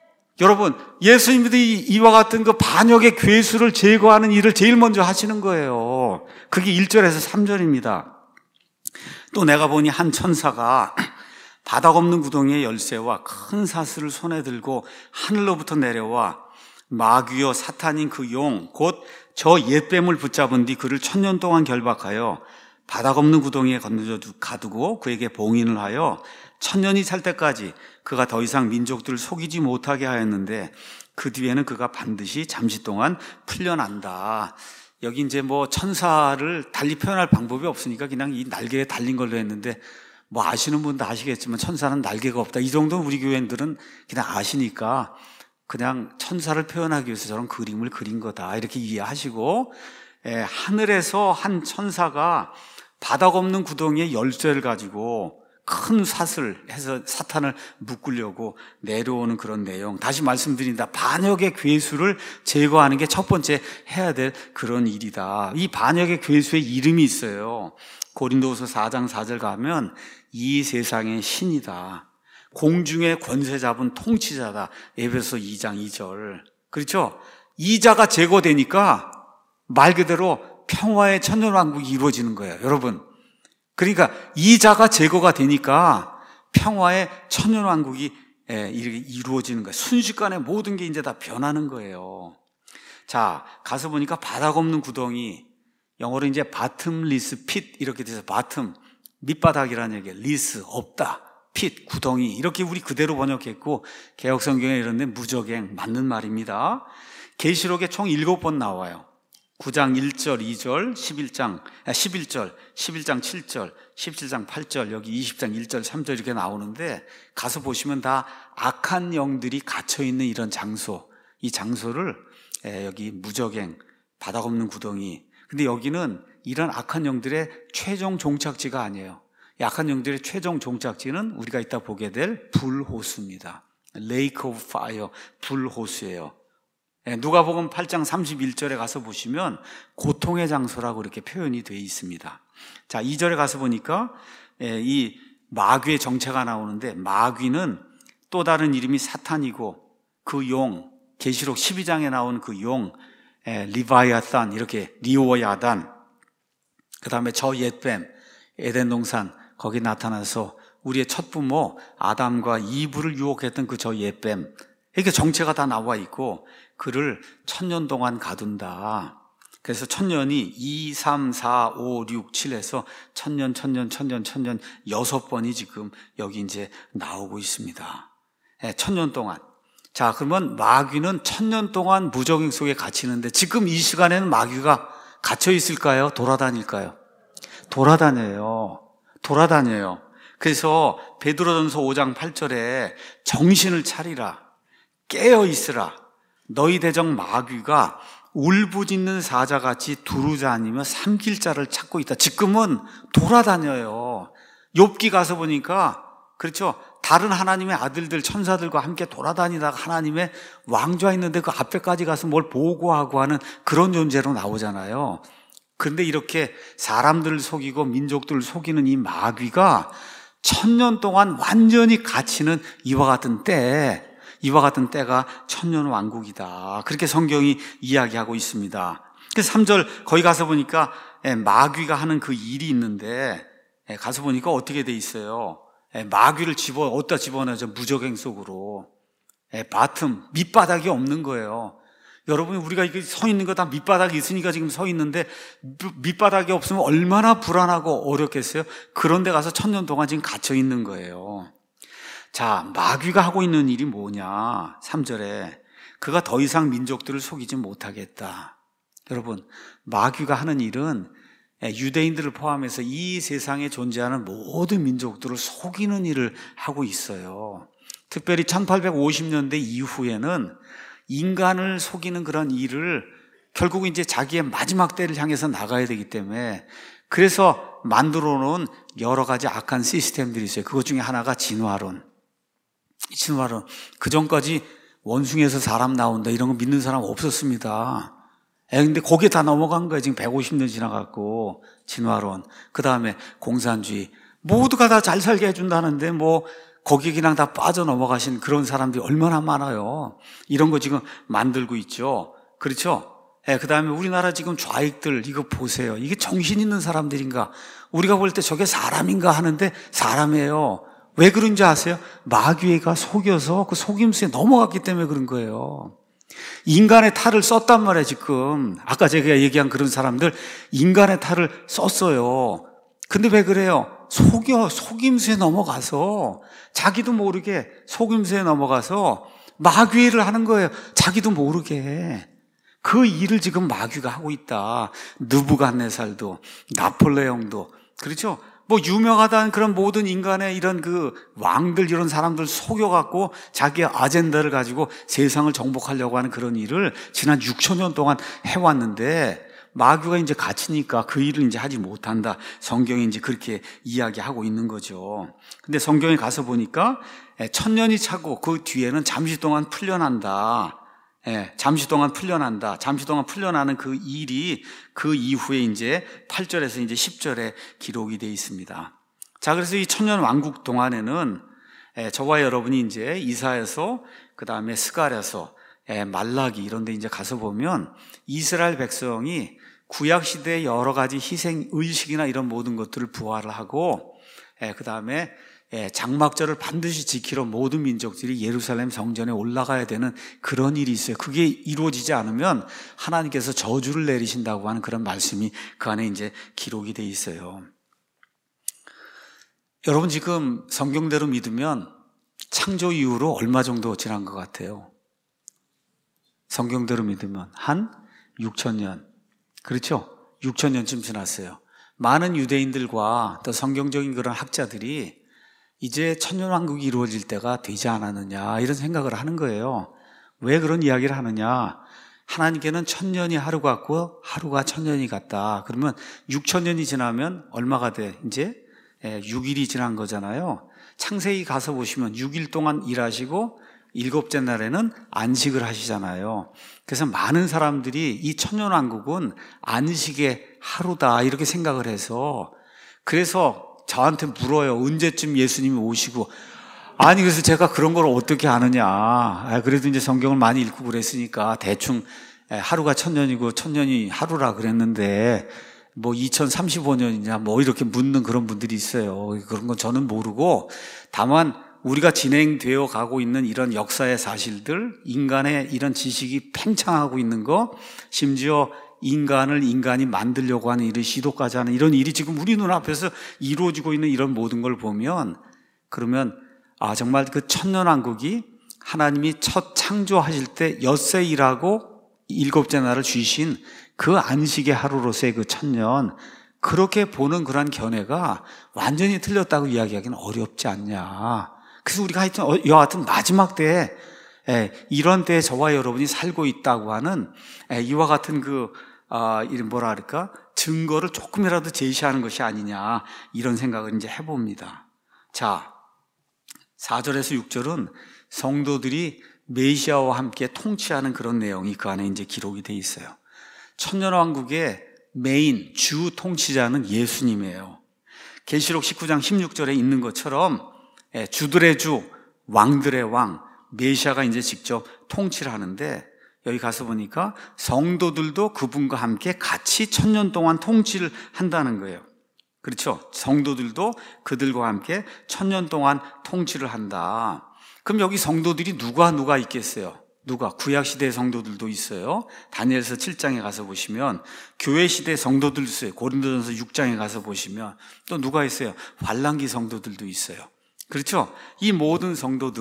여러분, 예수님들이 이와 같은 그 반역의 괴수를 제거하는 일을 제일 먼저 하시는 거예요. 그게 1절에서 3절입니다. 또 내가 보니 한 천사가 바닥 없는 구덩이의 열쇠와 큰 사슬을 손에 들고 하늘로부터 내려와 마귀여 사탄인 그 용 곧 저 옛뱀을 붙잡은 뒤 그를 1000년 동안 결박하여 바닥 없는 구덩이에 건져 가두고 그에게 봉인을 하여 1000년이 찰 때까지 그가 더 이상 민족들을 속이지 못하게 하였는데 그 뒤에는 그가 반드시 잠시 동안 풀려난다. 여기 이제 뭐 천사를 달리 표현할 방법이 없으니까 그냥 이 날개에 달린 걸로 했는데, 뭐 아시는 분도 아시겠지만 천사는 날개가 없다. 이 정도는 우리 교회인들은 그냥 아시니까 그냥 천사를 표현하기 위해서 저런 그림을 그린 거다 이렇게 이해하시고, 하늘에서 한 천사가 바닥 없는 구덩이에 열쇠를 가지고 큰 사슬 해서 사탄을 묶으려고 내려오는 그런 내용. 다시 말씀드린다. 반역의 괴수를 제거하는 게 첫 번째 해야 될 그런 일이다. 이 반역의 괴수의 이름이 있어요. 고린도후서 4장 4절 가면 이 세상의 신이다. 공중의 권세 잡은 통치자다. 에베소 2장 2절. 그렇죠? 이 자가 제거되니까 말 그대로 평화의 천년왕국이 이루어지는 거예요, 여러분. 그러니까 이 자가 제거가 되니까 평화의 천년왕국이 이루어지는 거예요. 순식간에 모든 게 이제 다 변하는 거예요. 자, 가서 보니까 바닥 없는 구덩이, 영어로 이제 bottomless pit 이렇게 돼서 bottom, 밑바닥이라는 얘기예요. less, 없다. pit, 구덩이 이렇게 우리 그대로 번역했고, 개역성경에 이런데 무적행 맞는 말입니다. 계시록에 총 7번 나와요. 9장 1절, 2절, 11절, 11장 7절, 17장 8절, 여기 20장 1절, 3절 이렇게 나오는데 가서 보시면 다 악한 영들이 갇혀있는 이런 장소, 이 장소를 여기 무적행, 바닥 없는 구덩이. 근데 여기는 이런 악한 영들의 최종 종착지가 아니에요. 이 악한 영들의 최종 종착지는 우리가 이따 보게 될 불호수입니다. Lake of Fire, 불호수예요. 누가복음 8장 31절에 가서 보시면 고통의 장소라고 이렇게 표현이 되어 있습니다. 자, 2절에 가서 보니까 이 마귀의 정체가 나오는데, 마귀는 또 다른 이름이 사탄이고 그 용, 계시록 12장에 나온 그 용, 리바이아탄, 이렇게 리오야단, 그 다음에 저 옛뱀, 에덴 동산 거기 나타나서 우리의 첫 부모 아담과 이브를 유혹했던 그 저 옛뱀, 이렇게 정체가 다 나와 있고 그를 1000년 동안 가둔다. 그래서 1000년이 2, 3, 4, 5, 6, 7에서 1000년, 1000년, 1000년, 1000년 6번이 지금 여기 이제 나오고 있습니다. 1000년 동안. 자, 그러면 마귀는 1000년 동안 무적행 속에 갇히는데 지금 이 시간에는 마귀가 갇혀 있을까요? 돌아다닐까요? 돌아다녀요. 그래서 베드로전서 5장 8절에 정신을 차리라. 깨어 있으라. 너희 대적 마귀가 울부짖는 사자같이 두루다니며 삼킬 자를 찾고 있다. 지금은 돌아다녀요. 욥기 가서 보니까, 그렇죠, 다른 하나님의 아들들 천사들과 함께 돌아다니다가 하나님의 왕좌에 있는데 그 앞에까지 가서 뭘 보고하고 하는 그런 존재로 나오잖아요. 그런데 이렇게 사람들을 속이고 민족들을 속이는 이 마귀가 1000년 동안 완전히 갇히는 이와 같은 때가 천년왕국이다. 그렇게 성경이 이야기하고 있습니다. 그래서 3절 거기 가서 보니까 마귀가 하는 그 일이 있는데, 가서 보니까 어떻게 돼 있어요? 마귀를 어디다 집어넣어서 무적행 속으로. 바텀, 밑바닥이 없는 거예요. 여러분이 우리가 이게 서 있는 거 다 밑바닥이 있으니까 지금 서 있는데, 밑바닥이 없으면 얼마나 불안하고 어렵겠어요? 그런 데 가서 1000년 동안 지금 갇혀 있는 거예요. 자, 마귀가 하고 있는 일이 뭐냐? 3절에 그가 더 이상 민족들을 속이지 못하겠다. 여러분, 마귀가 하는 일은 유대인들을 포함해서 이 세상에 존재하는 모든 민족들을 속이는 일을 하고 있어요. 특별히 1850년대 이후에는 인간을 속이는 그런 일을 결국 이제 자기의 마지막 때를 향해서 나가야 되기 때문에, 그래서 만들어 놓은 여러 가지 악한 시스템들이 있어요. 그것 중에 하나가 진화론. 그 전까지 원숭이에서 사람 나온다 이런 거 믿는 사람 없었습니다. 근데 거기에 다 넘어간 거예요. 지금 150년 지나갔고. 진화론. 그 다음에 공산주의. 모두가 다 잘 살게 해준다는데 거기에 그냥 다 빠져넘어가신 그런 사람들이 얼마나 많아요. 이런 거 지금 만들고 있죠. 그렇죠? 그 다음에 우리나라 지금 좌익들 이거 보세요. 이게 정신 있는 사람들인가? 우리가 볼 때 저게 사람인가 하는데 사람이에요. 왜 그런지 아세요? 마귀가 속여서 그 속임수에 넘어갔기 때문에 그런 거예요. 인간의 탈을 썼단 말이에요, 지금. 아까 제가 얘기한 그런 사람들, 인간의 탈을 썼어요. 근데 왜 그래요? 속임수에 넘어가서, 자기도 모르게 속임수에 넘어가서 마귀를 하는 거예요. 자기도 모르게. 그 일을 지금 마귀가 하고 있다. 느부갓네살도, 나폴레옹도, 그렇죠? 뭐 유명하다는 그런 모든 인간의 이런 그 왕들 이런 사람들 속여갖고 자기의 아젠다를 가지고 세상을 정복하려고 하는 그런 일을 지난 6천 년 동안 해왔는데 마귀가 이제 갇히니까 그 일을 이제 하지 못한다. 성경이 이제 그렇게 이야기하고 있는 거죠. 근데 성경에 가서 보니까 1000년이 차고 그 뒤에는 잠시 동안 풀려난다. 잠시 동안 풀려난다. 잠시 동안 풀려나는 그 일이 그 이후에 이제 8절에서 이제 10절에 기록이 되어 있습니다. 자, 그래서 이 천년 왕국 동안에는 저와 여러분이 이제 이사야서, 그 다음에 스가랴서, 말라기 이런 데 이제 가서 보면 이스라엘 백성이 구약 시대의 여러 가지 희생 의식이나 이런 모든 것들을 부활을 하고, 그 다음에 장막절을 반드시 지키러 모든 민족들이 예루살렘 성전에 올라가야 되는 그런 일이 있어요. 그게 이루어지지 않으면 하나님께서 저주를 내리신다고 하는 그런 말씀이 그 안에 이제 기록이 돼 있어요. 여러분 지금 성경대로 믿으면 창조 이후로 얼마 정도 지난 것 같아요? 성경대로 믿으면 한 6,000년. 그렇죠? 6,000년쯤 지났어요. 많은 유대인들과 또 성경적인 그런 학자들이 이제 천년왕국이 이루어질 때가 되지 않았느냐 이런 생각을 하는 거예요. 왜 그런 이야기를 하느냐? 하나님께는 1000년이 하루 같고 하루가 1000년이 같다. 그러면 6,000년이 지나면 얼마가 돼? 이제 6일이 지난 거잖아요. 창세기 가서 보시면 6일 동안 일하시고 일곱째 날에는 안식을 하시잖아요. 그래서 많은 사람들이 이 천년왕국은 안식의 하루다 이렇게 생각을 해서, 그래서 저한테 물어요. 언제쯤 예수님이 오시고. 아니, 그래서 제가 그런 걸 어떻게 아느냐. 그래도 이제 성경을 많이 읽고 그랬으니까 대충 하루가 1000년이고 1000년이 하루라 그랬는데 뭐 2035년이냐 뭐 이렇게 묻는 그런 분들이 있어요. 그런 건 저는 모르고, 다만 우리가 진행되어 가고 있는 이런 역사의 사실들, 인간의 이런 지식이 팽창하고 있는 거, 심지어 인간을 인간이 만들려고 하는 일을 시도까지 하는 이런 일이 지금 우리 눈앞에서 이루어지고 있는 이런 모든 걸 보면, 그러면 정말 그 천년왕국이 하나님이 첫 창조하실 때 엿새 일하고 일곱째 날을 쉬신 그 안식의 하루로서의 그 1000년, 그렇게 보는 그런 견해가 완전히 틀렸다고 이야기하기는 어렵지 않냐. 그래서 우리가 하여튼 여하튼 마지막 때에 이런 때에 저와 여러분이 살고 있다고 하는 이와 같은 뭐라 할까? 증거를 조금이라도 제시하는 것이 아니냐, 이런 생각을 이제 해봅니다. 자, 4절에서 6절은 성도들이 메시아와 함께 통치하는 그런 내용이 그 안에 이제 기록이 돼 있어요. 천년왕국의 메인 주 통치자는 예수님이에요. 계시록 19장 16절에 있는 것처럼 주들의 주, 왕들의 왕, 메시아가 이제 직접 통치를 하는데, 여기 가서 보니까 성도들도 그분과 함께 같이 1000년 동안 통치를 한다는 거예요. 그렇죠? 성도들도 그들과 함께 1000년 동안 통치를 한다. 그럼 여기 성도들이 누가 있겠어요? 구약시대 성도들도 있어요. 다니엘서 7장에 가서 보시면 교회 시대 성도들도 있어요. 고린도전서 6장에 가서 보시면 또 누가 있어요? 환란기 성도들도 있어요. 그렇죠? 이 모든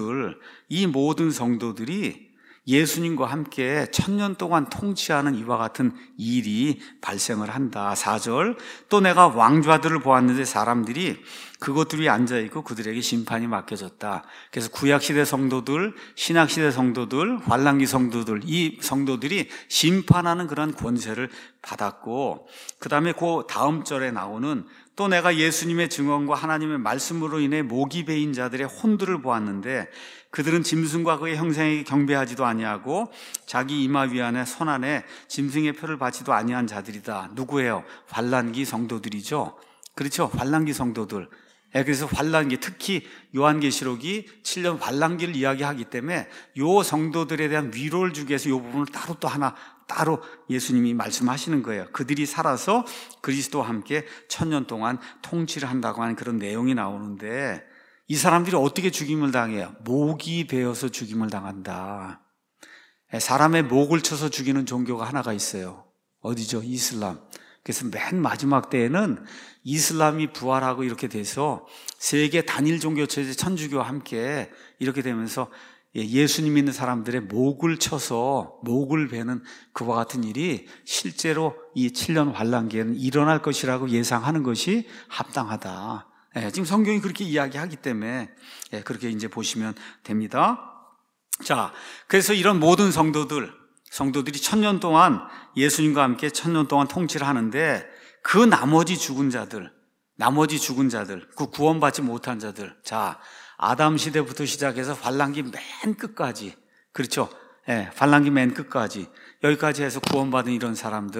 성도들이 예수님과 함께 1000년 동안 통치하는 이와 같은 일이 발생을 한다. 4절, 또 내가 왕좌들을 보았는데 사람들이 그것들이 앉아있고 그들에게 심판이 맡겨졌다. 그래서 구약시대 성도들, 신약시대 성도들, 환란기 성도들, 이 성도들이 심판하는 그런 권세를 받았고, 그 다음에 그 다음 절에 나오는 또 내가 예수님의 증언과 하나님의 말씀으로 인해 목이 베인 자들의 혼들을 보았는데 그들은 짐승과 그의 형상에게 경배하지도 아니하고 자기 이마 위안에 손 안에 짐승의 표를 받지도 아니한 자들이다. 누구예요? 환란기 성도들이죠. 그렇죠? 환란기 성도들. 그래서 환란기, 특히 요한계시록이 7년 환란기를 이야기하기 때문에 요 성도들에 대한 위로를 주기 위해서 요 부분을 따로 예수님이 말씀하시는 거예요. 그들이 살아서 그리스도와 함께 1000년 동안 통치를 한다고 하는 그런 내용이 나오는데, 이 사람들이 어떻게 죽임을 당해요? 목이 베어서 죽임을 당한다. 사람의 목을 쳐서 죽이는 종교가 하나가 있어요. 어디죠? 이슬람. 그래서 맨 마지막 때에는 이슬람이 부활하고 이렇게 돼서 세계 단일 종교체제 천주교와 함께 이렇게 되면서 예수님 믿는 사람들의 목을 쳐서 목을 베는 그와 같은 일이 실제로 이 7년 환란기에는 일어날 것이라고 예상하는 것이 합당하다. 지금 성경이 그렇게 이야기하기 때문에 그렇게 이제 보시면 됩니다. 자, 그래서 이런 모든 성도들이 1000년 동안 예수님과 함께 1000년 동안 통치를 하는데, 그 나머지 죽은 자들, 그 구원받지 못한 자들, 자, 아담 시대부터 시작해서 환란기 맨 끝까지, 그렇죠? 환란기 맨 끝까지, 여기까지 해서 구원받은 이런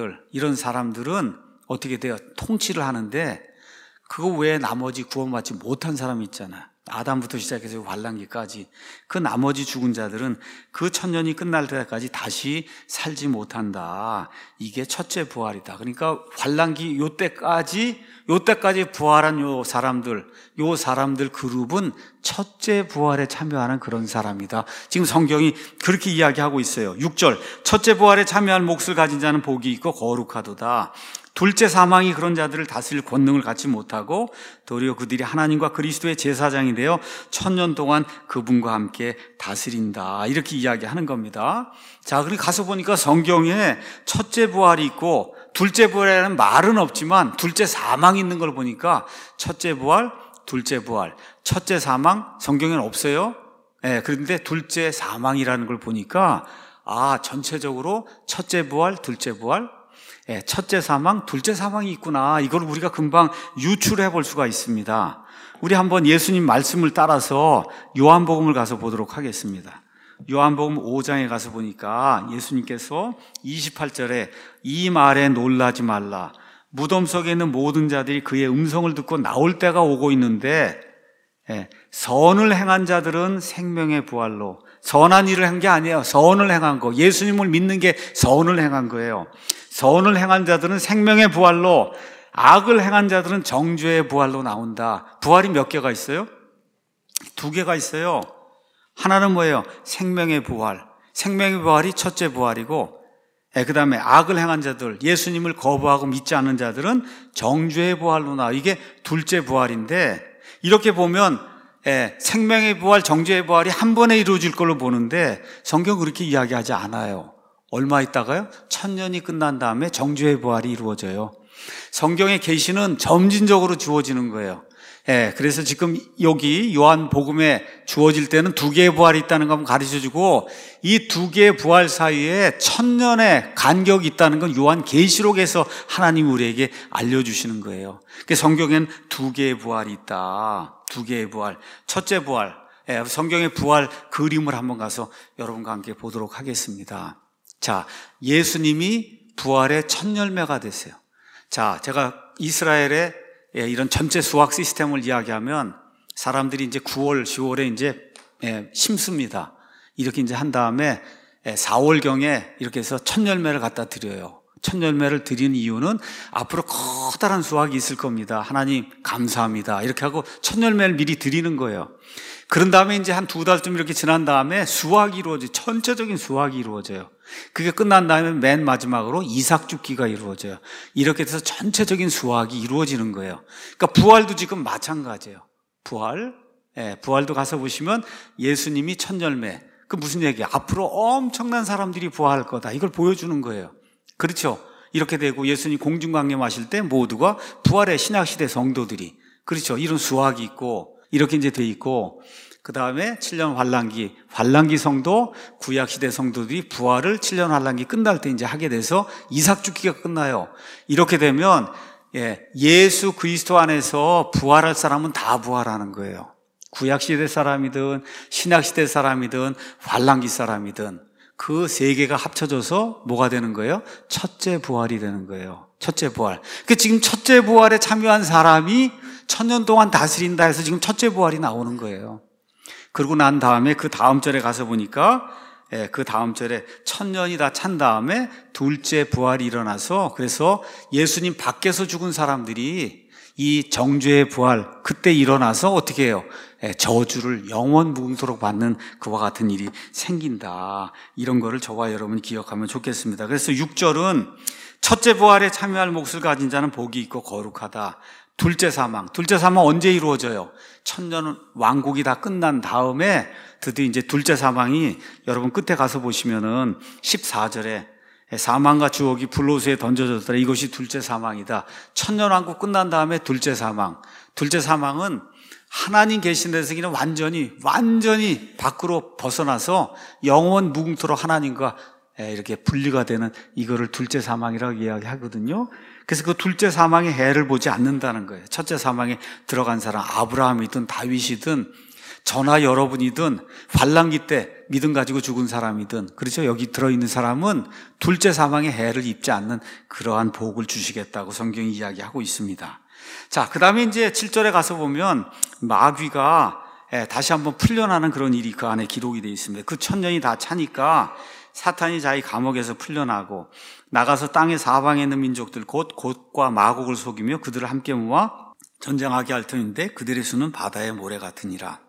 사람들은 어떻게 돼요? 통치를 하는데, 그거 외에 나머지 구원받지 못한 사람이 있잖아요. 아담부터 시작해서 환란기까지 그 나머지 죽은 자들은 그 1000년이 끝날 때까지 다시 살지 못한다. 이게 첫째 부활이다. 그러니까 환란기 요때까지 부활한 요 사람들 그룹은 첫째 부활에 참여하는 그런 사람이다. 지금 성경이 그렇게 이야기하고 있어요. 6절, 첫째 부활에 참여할 몫을 가진 자는 복이 있고 거룩하도다. 둘째 사망이 그런 자들을 다스릴 권능을 갖지 못하고 도리어 그들이 하나님과 그리스도의 제사장이 되어 1000년 동안 그분과 함께 다스린다. 이렇게 이야기하는 겁니다. 자, 그리고 가서 보니까 성경에 첫째 부활이 있고 둘째 부활이라는 말은 없지만 둘째 사망이 있는 걸 보니까 첫째 부활, 둘째 부활, 첫째 사망 성경에는 없어요. 그런데 둘째 사망이라는 걸 보니까 전체적으로 첫째 부활, 둘째 부활, 첫째 사망, 둘째 사망이 있구나. 이걸 우리가 금방 유출해 볼 수가 있습니다. 우리 한번 예수님 말씀을 따라서 요한복음을 가서 보도록 하겠습니다. 요한복음 5장에 가서 보니까 예수님께서 28절에 이 말에 놀라지 말라. 무덤 속에 있는 모든 자들이 그의 음성을 듣고 나올 때가 오고 있는데, 선을 행한 자들은 생명의 부활로, 선한 일을 한 게 아니에요. 선을 행한 거. 예수님을 믿는 게 선을 행한 거예요. 선을 행한 자들은 생명의 부활로, 악을 행한 자들은 정죄의 부활로 나온다. 부활이 몇 개가 있어요? 2개가 있어요. 하나는 뭐예요? 생명의 부활. 생명의 부활이 첫째 부활이고, 그 다음에 악을 행한 자들, 예수님을 거부하고 믿지 않는 자들은 정죄의 부활로 나와. 이게 둘째 부활인데, 이렇게 보면 생명의 부활, 정죄의 부활이 한 번에 이루어질 걸로 보는데 성경은 그렇게 이야기하지 않아요. 얼마 있다가요? 1000년이 끝난 다음에 정죄의 부활이 이루어져요. 성경의 계시는 점진적으로 주어지는 거예요. 그래서 지금 여기 요한복음에 주어질 때는 2개의 부활이 있다는 걸 가르쳐주고, 이 2개의 부활 사이에 1000년의 간격이 있다는 건 요한계시록에서 하나님이 우리에게 알려주시는 거예요. 그래서 성경에는 2개의 부활이 있다. 2개의 부활. 첫째 부활. 성경의 부활 그림을 한번 가서 여러분과 함께 보도록 하겠습니다. 자, 예수님이 부활의 첫 열매가 되세요. 자, 제가 이스라엘의 이런 전체 수확 시스템을 이야기하면 사람들이 이제 9월, 10월에 이제 심습니다. 이렇게 이제 한 다음에 4월경에 이렇게 해서 첫 열매를 갖다 드려요. 첫 열매를 드리는 이유는 앞으로 커다란 수확이 있을 겁니다. 하나님 감사합니다. 이렇게 하고 첫 열매를 미리 드리는 거예요. 그런 다음에 이제 한 2달쯤 이렇게 지난 다음에 수확이 이루어져요. 전체적인 수확이 이루어져요. 그게 끝난 다음에 맨 마지막으로 이삭 죽기가 이루어져요. 이렇게 돼서 전체적인 수확이 이루어지는 거예요. 그러니까 부활도 지금 마찬가지예요. 부활도 가서 보시면 예수님이 첫 열매. 그 무슨 얘기야? 앞으로 엄청난 사람들이 부활할 거다. 이걸 보여주는 거예요. 그렇죠? 이렇게 되고 예수님 공중강림하실 때 모두가 부활의 신약시대 성도들이, 그렇죠? 이런 수확이 있고 이렇게 이제 돼 있고, 그 다음에 7년 환란기 성도, 구약시대 성도들이 부활을 7년 환란기 끝날 때 이제 하게 돼서 이삭 죽기가 끝나요. 이렇게 되면 예수 그리스도 안에서 부활할 사람은 다 부활하는 거예요. 구약시대 사람이든 신약시대 사람이든 환란기 사람이든 그 3개가 합쳐져서 뭐가 되는 거예요? 첫째 부활이 되는 거예요. 첫째 부활. 그러니까 지금 첫째 부활에 참여한 사람이 천년 동안 다스린다 해서 지금 첫째 부활이 나오는 거예요. 그러고 난 다음에 그 다음 절에 가서 보니까 그 다음 절에 천년이 다 찬 다음에 둘째 부활이 일어나서, 그래서 예수님 밖에서 죽은 사람들이 이 정죄의 부활 그때 일어나서 어떻게 해요? 저주를 영원 무궁토록 받는 그와 같은 일이 생긴다. 이런 거를 저와 여러분이 기억하면 좋겠습니다. 그래서 6절은 첫째 부활에 참여할 몫을 가진 자는 복이 있고 거룩하다. 둘째 사망 언제 이루어져요? 천년 왕국이 다 끝난 다음에 드디어 이제 둘째 사망이, 여러분 끝에 가서 보시면은 14절에 사망과 주옥이 불로수에 던져졌더라. 이것이 둘째 사망이다. 천년 왕국 끝난 다음에 둘째 사망. 둘째 사망은 하나님 계신 데서는 완전히 밖으로 벗어나서 영원 무궁토록 하나님과 이렇게 분리가 되는, 이거를 둘째 사망이라고 이야기하거든요. 그래서 그 둘째 사망의 해를 보지 않는다는 거예요. 첫째 사망에 들어간 사람, 아브라함이든 다윗이든 저나 여러분이든 환란기 때 믿음 가지고 죽은 사람이든, 그렇죠? 여기 들어있는 사람은 둘째 사망의 해를 입지 않는 그러한 복을 주시겠다고 성경이 이야기하고 있습니다. 자, 그 다음에 이제 7절에 가서 보면 마귀가 다시 한번 풀려나는 그런 일이 그 안에 기록이 되어 있습니다. 그 천년이 다 차니까 사탄이 자기 감옥에서 풀려나고 나가서 땅의 사방에 있는 민족들 곧 곧과 마곡을 속이며 그들을 함께 모아 전쟁하게 할 터인데 그들의 수는 바다의 모래 같으니라.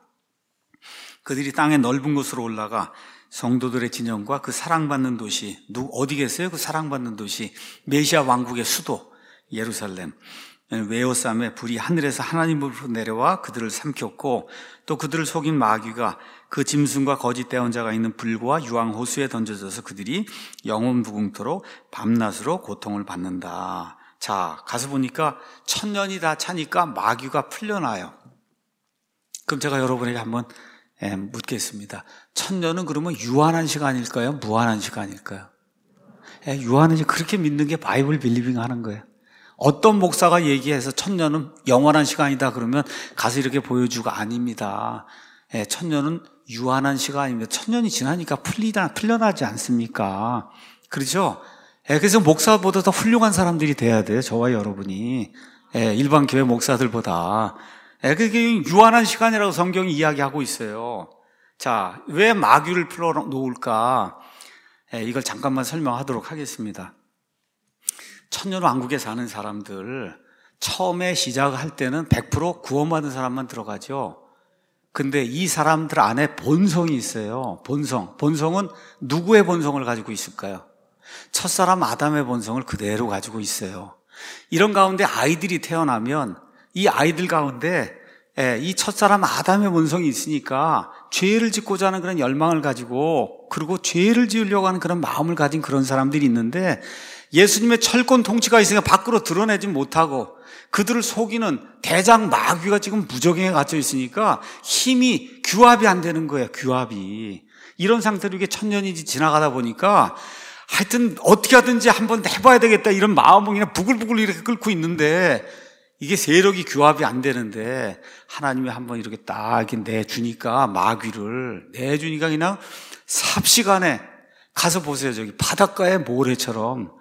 그들이 땅의 넓은 곳으로 올라가 성도들의 진영과 그 사랑받는 도시, 어디겠어요? 그 사랑받는 도시, 메시아 왕국의 수도 예루살렘, 웨어삼에 불이 하늘에서 하나님으로부터 내려와 그들을 삼켰고, 또 그들을 속인 마귀가 그 짐승과 거짓 대언자가 있는 불과 유황 호수에 던져져서 그들이 영원 무궁토록 밤낮으로 고통을 받는다. 자, 가서 보니까 천년이 다 차니까 마귀가 풀려나요. 그럼 제가 여러분에게 한번 묻겠습니다. 천년은 그러면 유한한 시간일까요? 무한한 시간일까요? 유한한 시간, 그렇게 믿는 게 바이블 빌리빙 하는 거예요. 어떤 목사가 얘기해서 천년은 영원한 시간이다 그러면 가서 이렇게 보여주고, 아닙니다. 천년은 유한한 시간입니다. 천년이 지나니까 풀려나지 않습니까? 그렇죠? 그래서 목사보다 더 훌륭한 사람들이 돼야 돼요. 저와 여러분이. 일반 교회 목사들보다. 그게 유한한 시간이라고 성경이 이야기하고 있어요. 자, 왜 마귀를 풀어놓을까? 이걸 잠깐만 설명하도록 하겠습니다. 천년 왕국에 사는 사람들, 처음에 시작할 때는 100% 구원받은 사람만 들어가죠. 근데 이 사람들 안에 본성이 있어요. 본성은 누구의 본성을 가지고 있을까요? 첫사람 아담의 본성을 그대로 가지고 있어요. 이런 가운데 아이들이 태어나면 이 아이들 가운데 이 첫사람 아담의 본성이 있으니까 죄를 짓고자 하는 그런 열망을 가지고, 그리고 죄를 지으려고 하는 그런 마음을 가진 그런 사람들이 있는데, 예수님의 철권 통치가 있으니까 밖으로 드러내지 못하고 그들을 속이는 대장 마귀가 지금 무적행에 갇혀 있으니까 힘이 규합이 안 되는 거예요. 규합이. 이런 상태로 이게 천년이 지나가다 보니까 하여튼 어떻게 하든지 한번 해봐야 되겠다 이런 마음은 그냥 부글부글 이렇게 끓고 있는데, 이게 세력이 규합이 안 되는데 하나님이 한번 이렇게 딱 내주니까, 마귀를 내주니까 그냥 삽시간에 가서 보세요. 저기 바닷가의 모래처럼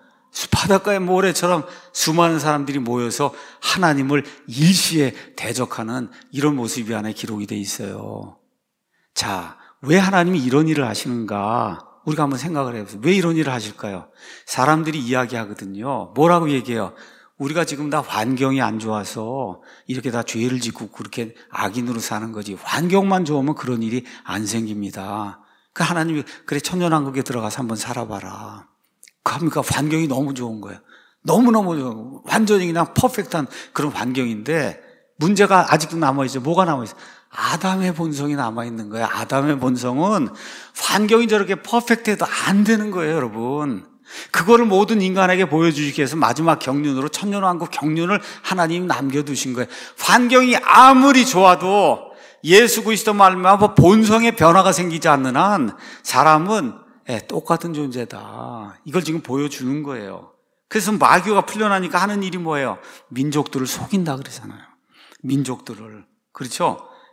수많은 사람들이 모여서 하나님을 일시에 대적하는 이런 모습이 안에 기록이 돼 있어요. 자, 왜 하나님이 이런 일을 하시는가? 우리가 한번 생각을 해보세요. 왜 이런 일을 하실까요? 사람들이 이야기하거든요. 뭐라고 얘기해요? 우리가 지금 다 환경이 안 좋아서 이렇게 다 죄를 짓고 그렇게 악인으로 사는 거지, 환경만 좋으면 그런 일이 안 생깁니다. 그 하나님이 그래 천년왕국에 들어가서 한번 살아봐라. 그러니까 환경이 너무 좋은 거예요. 너무너무 좋은 거예요. 완전히 그냥 퍼펙트한 그런 환경인데 문제가 아직도 남아있어요. 뭐가 남아있어요? 아담의 본성이 남아있는 거예요. 아담의 본성은 환경이 저렇게 퍼펙트해도 안 되는 거예요, 여러분. 그거를 모든 인간에게 보여주시기 위해서 마지막 경륜으로 천년왕국 경륜을 하나님이 남겨두신 거예요. 환경이 아무리 좋아도 예수 그리스도 말미암아 본성의 변화가 생기지 않는 한 사람은 똑같은 존재다. 이걸 지금 보여주는 거예요. 그래서 마귀가 풀려나니까 하는 일이 뭐예요? 민족들을 속인다 그러잖아요. 민족들을. 그렇죠?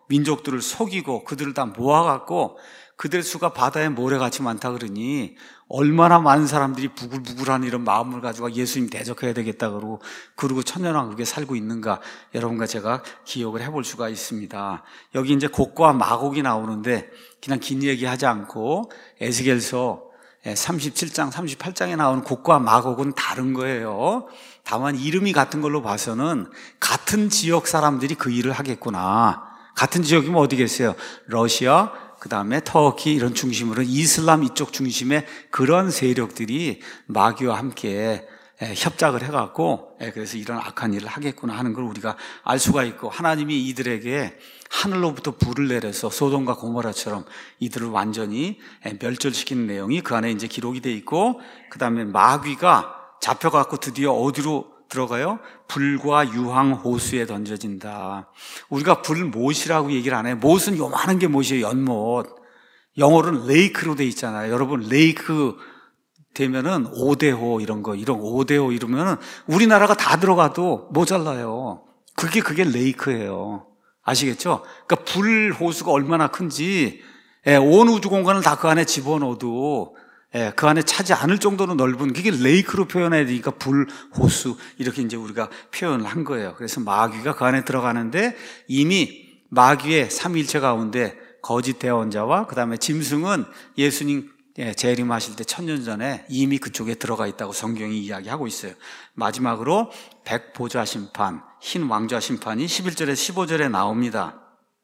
민족들을 속이고 그들을 다 모아갖고 그들 수가 바다의 모래같이 많다 그러니 얼마나 많은 사람들이 부글부글한 이런 마음을 가지고 예수님 대적해야 되겠다 그러고 천년왕국에 살고 있는가, 여러분과 제가 기억을 해볼 수가 있습니다. 여기 이제 곡과 마곡이 나오는데 그냥 긴 얘기하지 않고 에스겔서 37장, 38장에 나오는 곡과 마곡은 다른 거예요. 다만 이름이 같은 걸로 봐서는 같은 지역 사람들이 그 일을 하겠구나. 같은 지역이면 어디겠어요? 러시아, 그 다음에 터키 이런 중심으로 이슬람 이쪽 중심의 그런 세력들이 마귀와 함께 협작을 해갖고 그래서 이런 악한 일을 하겠구나 하는 걸 우리가 알 수가 있고, 하나님이 이들에게 하늘로부터 불을 내려서 소돔과 고모라처럼 이들을 완전히 멸절시키는 내용이 그 안에 이제 기록이 돼 있고, 그 다음에 마귀가 잡혀갖고 드디어 어디로 들어가요? 불과 유황 호수에 던져진다. 우리가 불못이라고 얘기를 안 해요. 못은 요만한 게 못이에요. 연못. 영어로는 레이크로 돼 있잖아요. 여러분 레이크 되면은 5대호 이런 5대호 이러면은 우리나라가 다 들어가도 모자라요. 그게 레이크예요. 아시겠죠? 그러니까 불 호수가 얼마나 큰지 온 우주 공간을 다 그 안에 집어넣어도 그 안에 차지 않을 정도로 넓은, 그게 레이크로 표현해야 되니까 불 호수 이렇게 이제 우리가 표현을 한 거예요. 그래서 마귀가 그 안에 들어가는데 이미 마귀의 삼위일체 가운데 거짓 대언자와 그 다음에 짐승은 예수님 재림하실 때 1000년 전에 이미 그쪽에 들어가 있다고 성경이 이야기하고 있어요. 마지막으로 백보좌 심판, 흰 왕좌 심판이 11절에 15절에 나옵니다.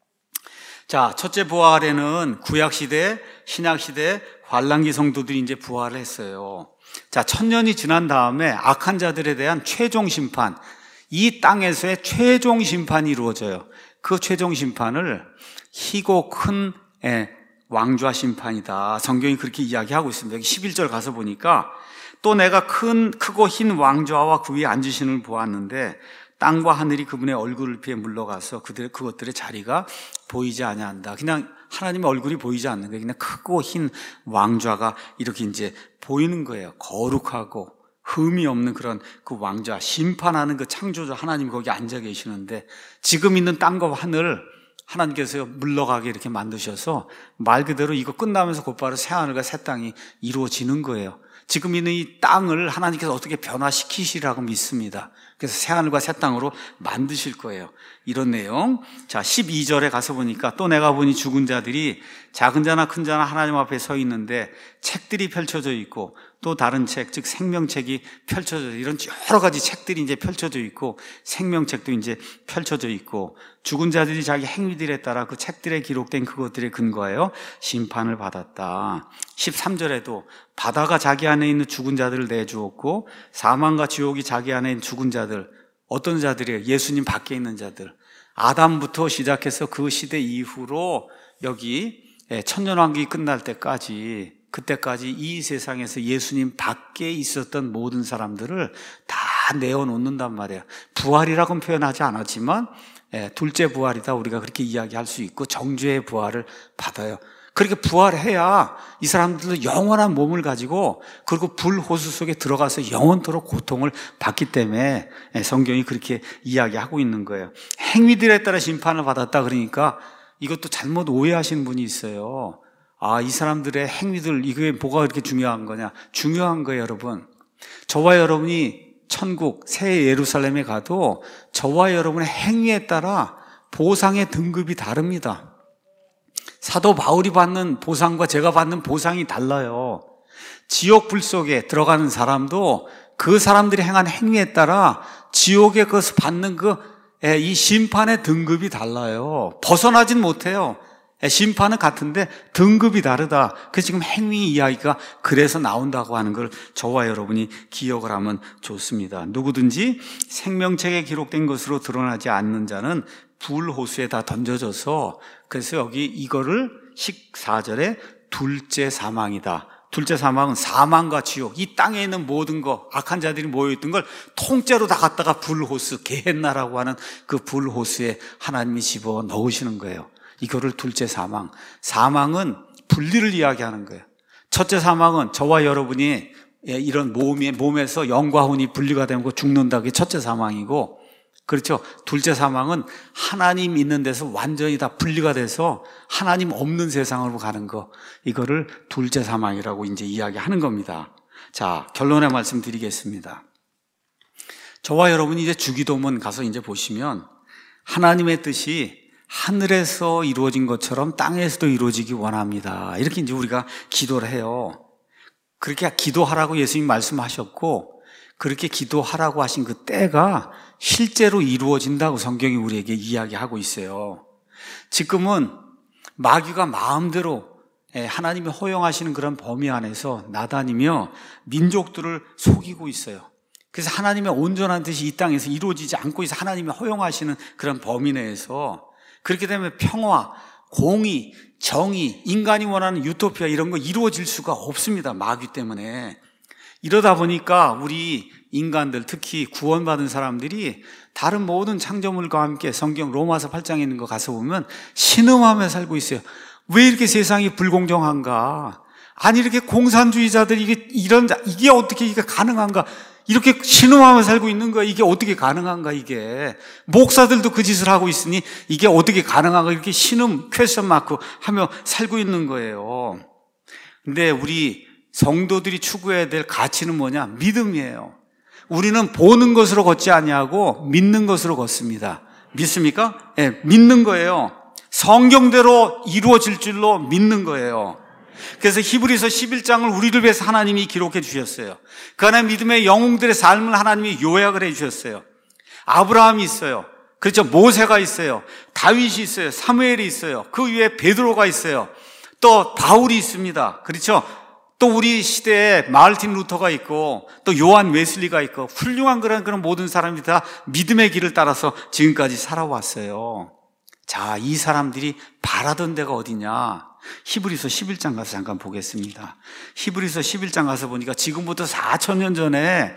자, 첫째 부활에는 구약시대, 신약시대 환란기 성도들이 이제 부활을 했어요. 자, 1000년이 지난 다음에 악한 자들에 대한 최종 심판, 이 땅에서의 최종 심판이 이루어져요. 그 최종 심판을 희고 큰 왕좌 심판이다. 성경이 그렇게 이야기하고 있습니다. 여기 11절 가서 보니까 또 내가 크고 흰 왕좌와 그 위에 앉으시는 보았는데 땅과 하늘이 그분의 얼굴을 피해 물러가서 그것들의 자리가 보이지 아니한다. 그냥 하나님의 얼굴이 보이지 않는 거예요. 그냥 크고 흰 왕좌가 이렇게 이제 보이는 거예요. 거룩하고 흠이 없는 그런 그 왕좌, 심판하는 그 창조주 하나님이 거기 앉아 계시는데, 지금 있는 땅과 하늘 하나님께서 물러가게 이렇게 만드셔서 말 그대로 이거 끝나면서 곧바로 새하늘과 새 땅이 이루어지는 거예요. 지금 있는 이 땅을 하나님께서 어떻게 변화시키시라고 믿습니다. 그래서 새하늘과 새 땅으로 만드실 거예요. 이런 내용. 자, 12절에 가서 보니까 또 내가 보니 죽은 자들이 작은 자나 큰 자나 하나님 앞에 서 있는데 책들이 펼쳐져 있고 또 다른 책, 즉 생명책이 펼쳐져, 이런 여러 가지 책들이 이제 펼쳐져 있고 생명책도 이제 펼쳐져 있고, 죽은 자들이 자기 행위들에 따라 그 책들에 기록된 그것들에 근거하여 심판을 받았다. 13절에도 바다가 자기 안에 있는 죽은 자들을 내주었고 사망과 지옥이 자기 안에 있는 죽은 자들, 어떤 자들이에요? 예수님 밖에 있는 자들. 아담부터 시작해서 그 시대 이후로 여기 천년왕국이 끝날 때까지, 그때까지 이 세상에서 예수님 밖에 있었던 모든 사람들을 다 내어놓는단 말이에요. 부활이라고는 표현하지 않았지만 둘째 부활이다, 우리가 그렇게 이야기할 수 있고 정죄의 부활을 받아요. 그렇게 부활해야 이 사람들도 영원한 몸을 가지고, 그리고 불호수 속에 들어가서 영원토록 고통을 받기 때문에 성경이 그렇게 이야기하고 있는 거예요. 행위들에 따라 심판을 받았다 그러니까 이것도 잘못 오해하시는 분이 있어요. 아, 이 사람들의 행위들, 이게 뭐가 그렇게 중요한 거냐? 중요한 거예요, 여러분. 저와 여러분이 천국, 새 예루살렘에 가도 저와 여러분의 행위에 따라 보상의 등급이 다릅니다. 사도 바울이 받는 보상과 제가 받는 보상이 달라요. 지옥 불 속에 들어가는 사람도 그 사람들이 행한 행위에 따라 지옥에 그것을 받는 이 심판의 등급이 달라요. 벗어나진 못해요. 심판은 같은데 등급이 다르다. 그래서 지금 행위 이야기가 그래서 나온다고 하는 걸 저와 여러분이 기억을 하면 좋습니다. 누구든지 생명책에 기록된 것으로 드러나지 않는 자는 불호수에 다 던져져서, 그래서 여기 이거를 14절에 둘째 사망이다. 둘째 사망은 사망과 지옥, 이 땅에 있는 모든 거, 악한 자들이 모여있던 걸 통째로 다 갖다가 불호수, 게헨나라고 하는 그 불호수에 하나님이 집어 넣으시는 거예요. 이거를 둘째 사망. 사망은 분리를 이야기하는 거예요. 첫째 사망은 저와 여러분이 이런 몸에서 영과 혼이 분리가 되고 죽는다. 그게 첫째 사망이고, 그렇죠? 둘째 사망은 하나님 있는 데서 완전히 다 분리가 돼서 하나님 없는 세상으로 가는 거, 이거를 둘째 사망이라고 이제 이야기하는 겁니다. 자, 결론의 말씀 드리겠습니다. 저와 여러분이 이제 주기도문 가서 이제 보시면 하나님의 뜻이 하늘에서 이루어진 것처럼 땅에서도 이루어지기 원합니다. 이렇게 이제 우리가 기도를 해요. 그렇게 기도하라고 예수님 말씀하셨고, 그렇게 기도하라고 하신 그 때가 실제로 이루어진다고 성경이 우리에게 이야기하고 있어요. 지금은 마귀가 마음대로 하나님이 허용하시는 그런 범위 안에서 나다니며 민족들을 속이고 있어요. 그래서 하나님의 온전한 뜻이 이 땅에서 이루어지지 않고 있어. 하나님이 허용하시는 그런 범위 내에서 그렇게 되면 평화, 공의, 정의, 인간이 원하는 유토피아 이런 거 이루어질 수가 없습니다. 마귀 때문에. 이러다 보니까 우리 인간들, 특히 구원받은 사람들이 다른 모든 창조물과 함께 성경 로마서 8장에 있는 거 가서 보면 신음하며 살고 있어요. 왜 이렇게 세상이 불공정한가? 아니, 이렇게 공산주의자들이 이게 어떻게 이게 가능한가? 이렇게 신음하며 살고 있는 거야. 이게 어떻게 가능한가, 이게. 목사들도 그 짓을 하고 있으니 이게 어떻게 가능한가, 이렇게 신음, 퀘스천 마크 하며 살고 있는 거예요. 근데 우리 성도들이 추구해야 될 가치는 뭐냐? 믿음이에요. 우리는 보는 것으로 걷지 아니하고 믿는 것으로 걷습니다. 믿습니까? 네, 믿는 거예요. 성경대로 이루어질 줄로 믿는 거예요. 그래서 히브리서 11장을 우리를 위해서 하나님이 기록해 주셨어요. 그 안에 믿음의 영웅들의 삶을 하나님이 요약을 해 주셨어요. 아브라함이 있어요. 그렇죠. 모세가 있어요. 다윗이 있어요. 사무엘이 있어요. 그 위에 베드로가 있어요. 또 바울이 있습니다. 그렇죠. 또 우리 시대에 마르틴 루터가 있고 또 요한 웨슬리가 있고 훌륭한 그런 모든 사람들이 다 믿음의 길을 따라서 지금까지 살아왔어요. 자, 이 사람들이 바라던 데가 어디냐? 히브리서 11장 가서 잠깐 보겠습니다. 히브리서 11장 가서 보니까 지금부터 4,000년 전에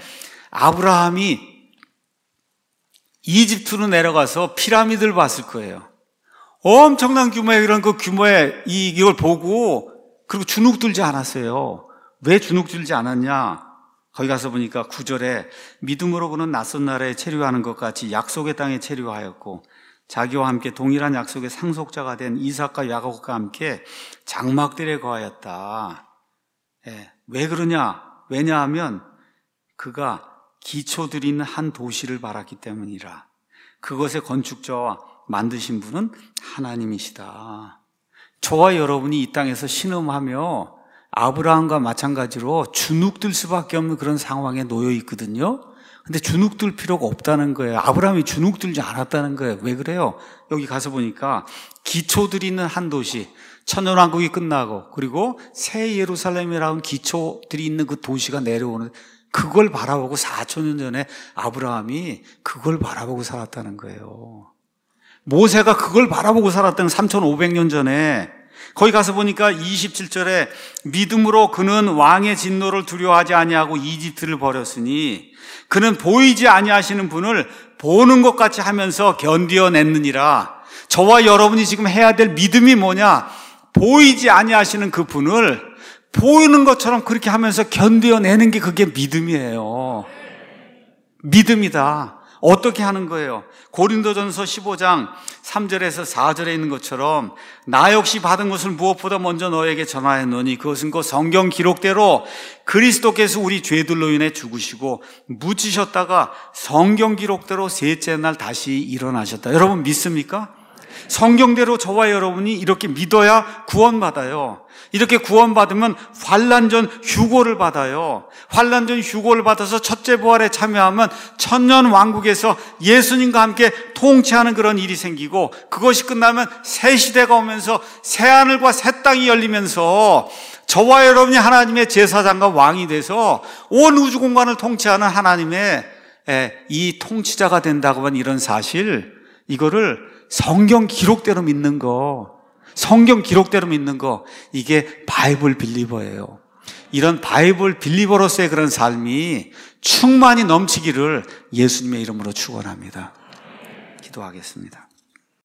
아브라함이 이집트로 내려가서 피라미드를 봤을 거예요. 엄청난 규모의 이런 그 규모의 이걸 보고 그리고 주눅 들지 않았어요. 왜 주눅 들지 않았냐? 거기 가서 보니까 9절에 믿음으로 그는 낯선 나라에 체류하는 것 같이 약속의 땅에 체류하였고 자기와 함께 동일한 약속의 상속자가 된 이삭과 야곱과 함께 장막들에 거하였다. 왜 그러냐? 왜냐하면 그가 기초들이 있는 한 도시를 바랐기 때문이라. 그것의 건축자와 만드신 분은 하나님이시다. 저와 여러분이 이 땅에서 신음하며 아브라함과 마찬가지로 주눅들 수밖에 없는 그런 상황에 놓여 있거든요. 근데 주눅들 필요가 없다는 거예요. 아브라함이 주눅들지 않았다는 거예요. 왜 그래요? 여기 가서 보니까 기초들이 있는 한 도시, 천년왕국이 끝나고 그리고 새 예루살렘이라는 기초들이 있는 그 도시가 내려오는, 그걸 바라보고 4,000년 전에 아브라함이 그걸 바라보고 살았다는 거예요. 모세가 그걸 바라보고 살았다는 3,500년 전에. 거기 가서 보니까 27절에 믿음으로 그는 왕의 진노를 두려워하지 아니하고 이집트를 버렸으니 그는 보이지 아니하시는 분을 보는 것 같이 하면서 견디어냈느니라. 저와 여러분이 지금 해야 될 믿음이 뭐냐? 보이지 아니하시는 그 분을 보이는 것처럼 그렇게 하면서 견디어내는 게 그게 믿음이에요. 믿음이다. 어떻게 하는 거예요? 고린도전서 15장 3절에서 4절에 있는 것처럼 나 역시 받은 것을 무엇보다 먼저 너에게 전하였노니 그것은 그 성경 기록대로 그리스도께서 우리 죄들로 인해 죽으시고 묻히셨다가 성경 기록대로 셋째 날 다시 일어나셨다. 여러분 믿습니까? 성경대로 저와 여러분이 이렇게 믿어야 구원받아요. 이렇게 구원받으면 환난전 휴고를 받아요. 환난전 휴고를 받아서 첫째 부활에 참여하면 천년 왕국에서 예수님과 함께 통치하는 그런 일이 생기고, 그것이 끝나면 새 시대가 오면서 새 하늘과 새 땅이 열리면서 저와 여러분이 하나님의 제사장과 왕이 돼서 온 우주 공간을 통치하는 하나님의 이 통치자가 된다고 하는 이런 사실, 이거를 성경 기록대로 믿는 거, 성경 기록대로 믿는 거, 이게 바이블 빌리버예요. 이런 바이블 빌리버로서의 그런 삶이 충만히 넘치기를 예수님의 이름으로 축원합니다. 기도하겠습니다.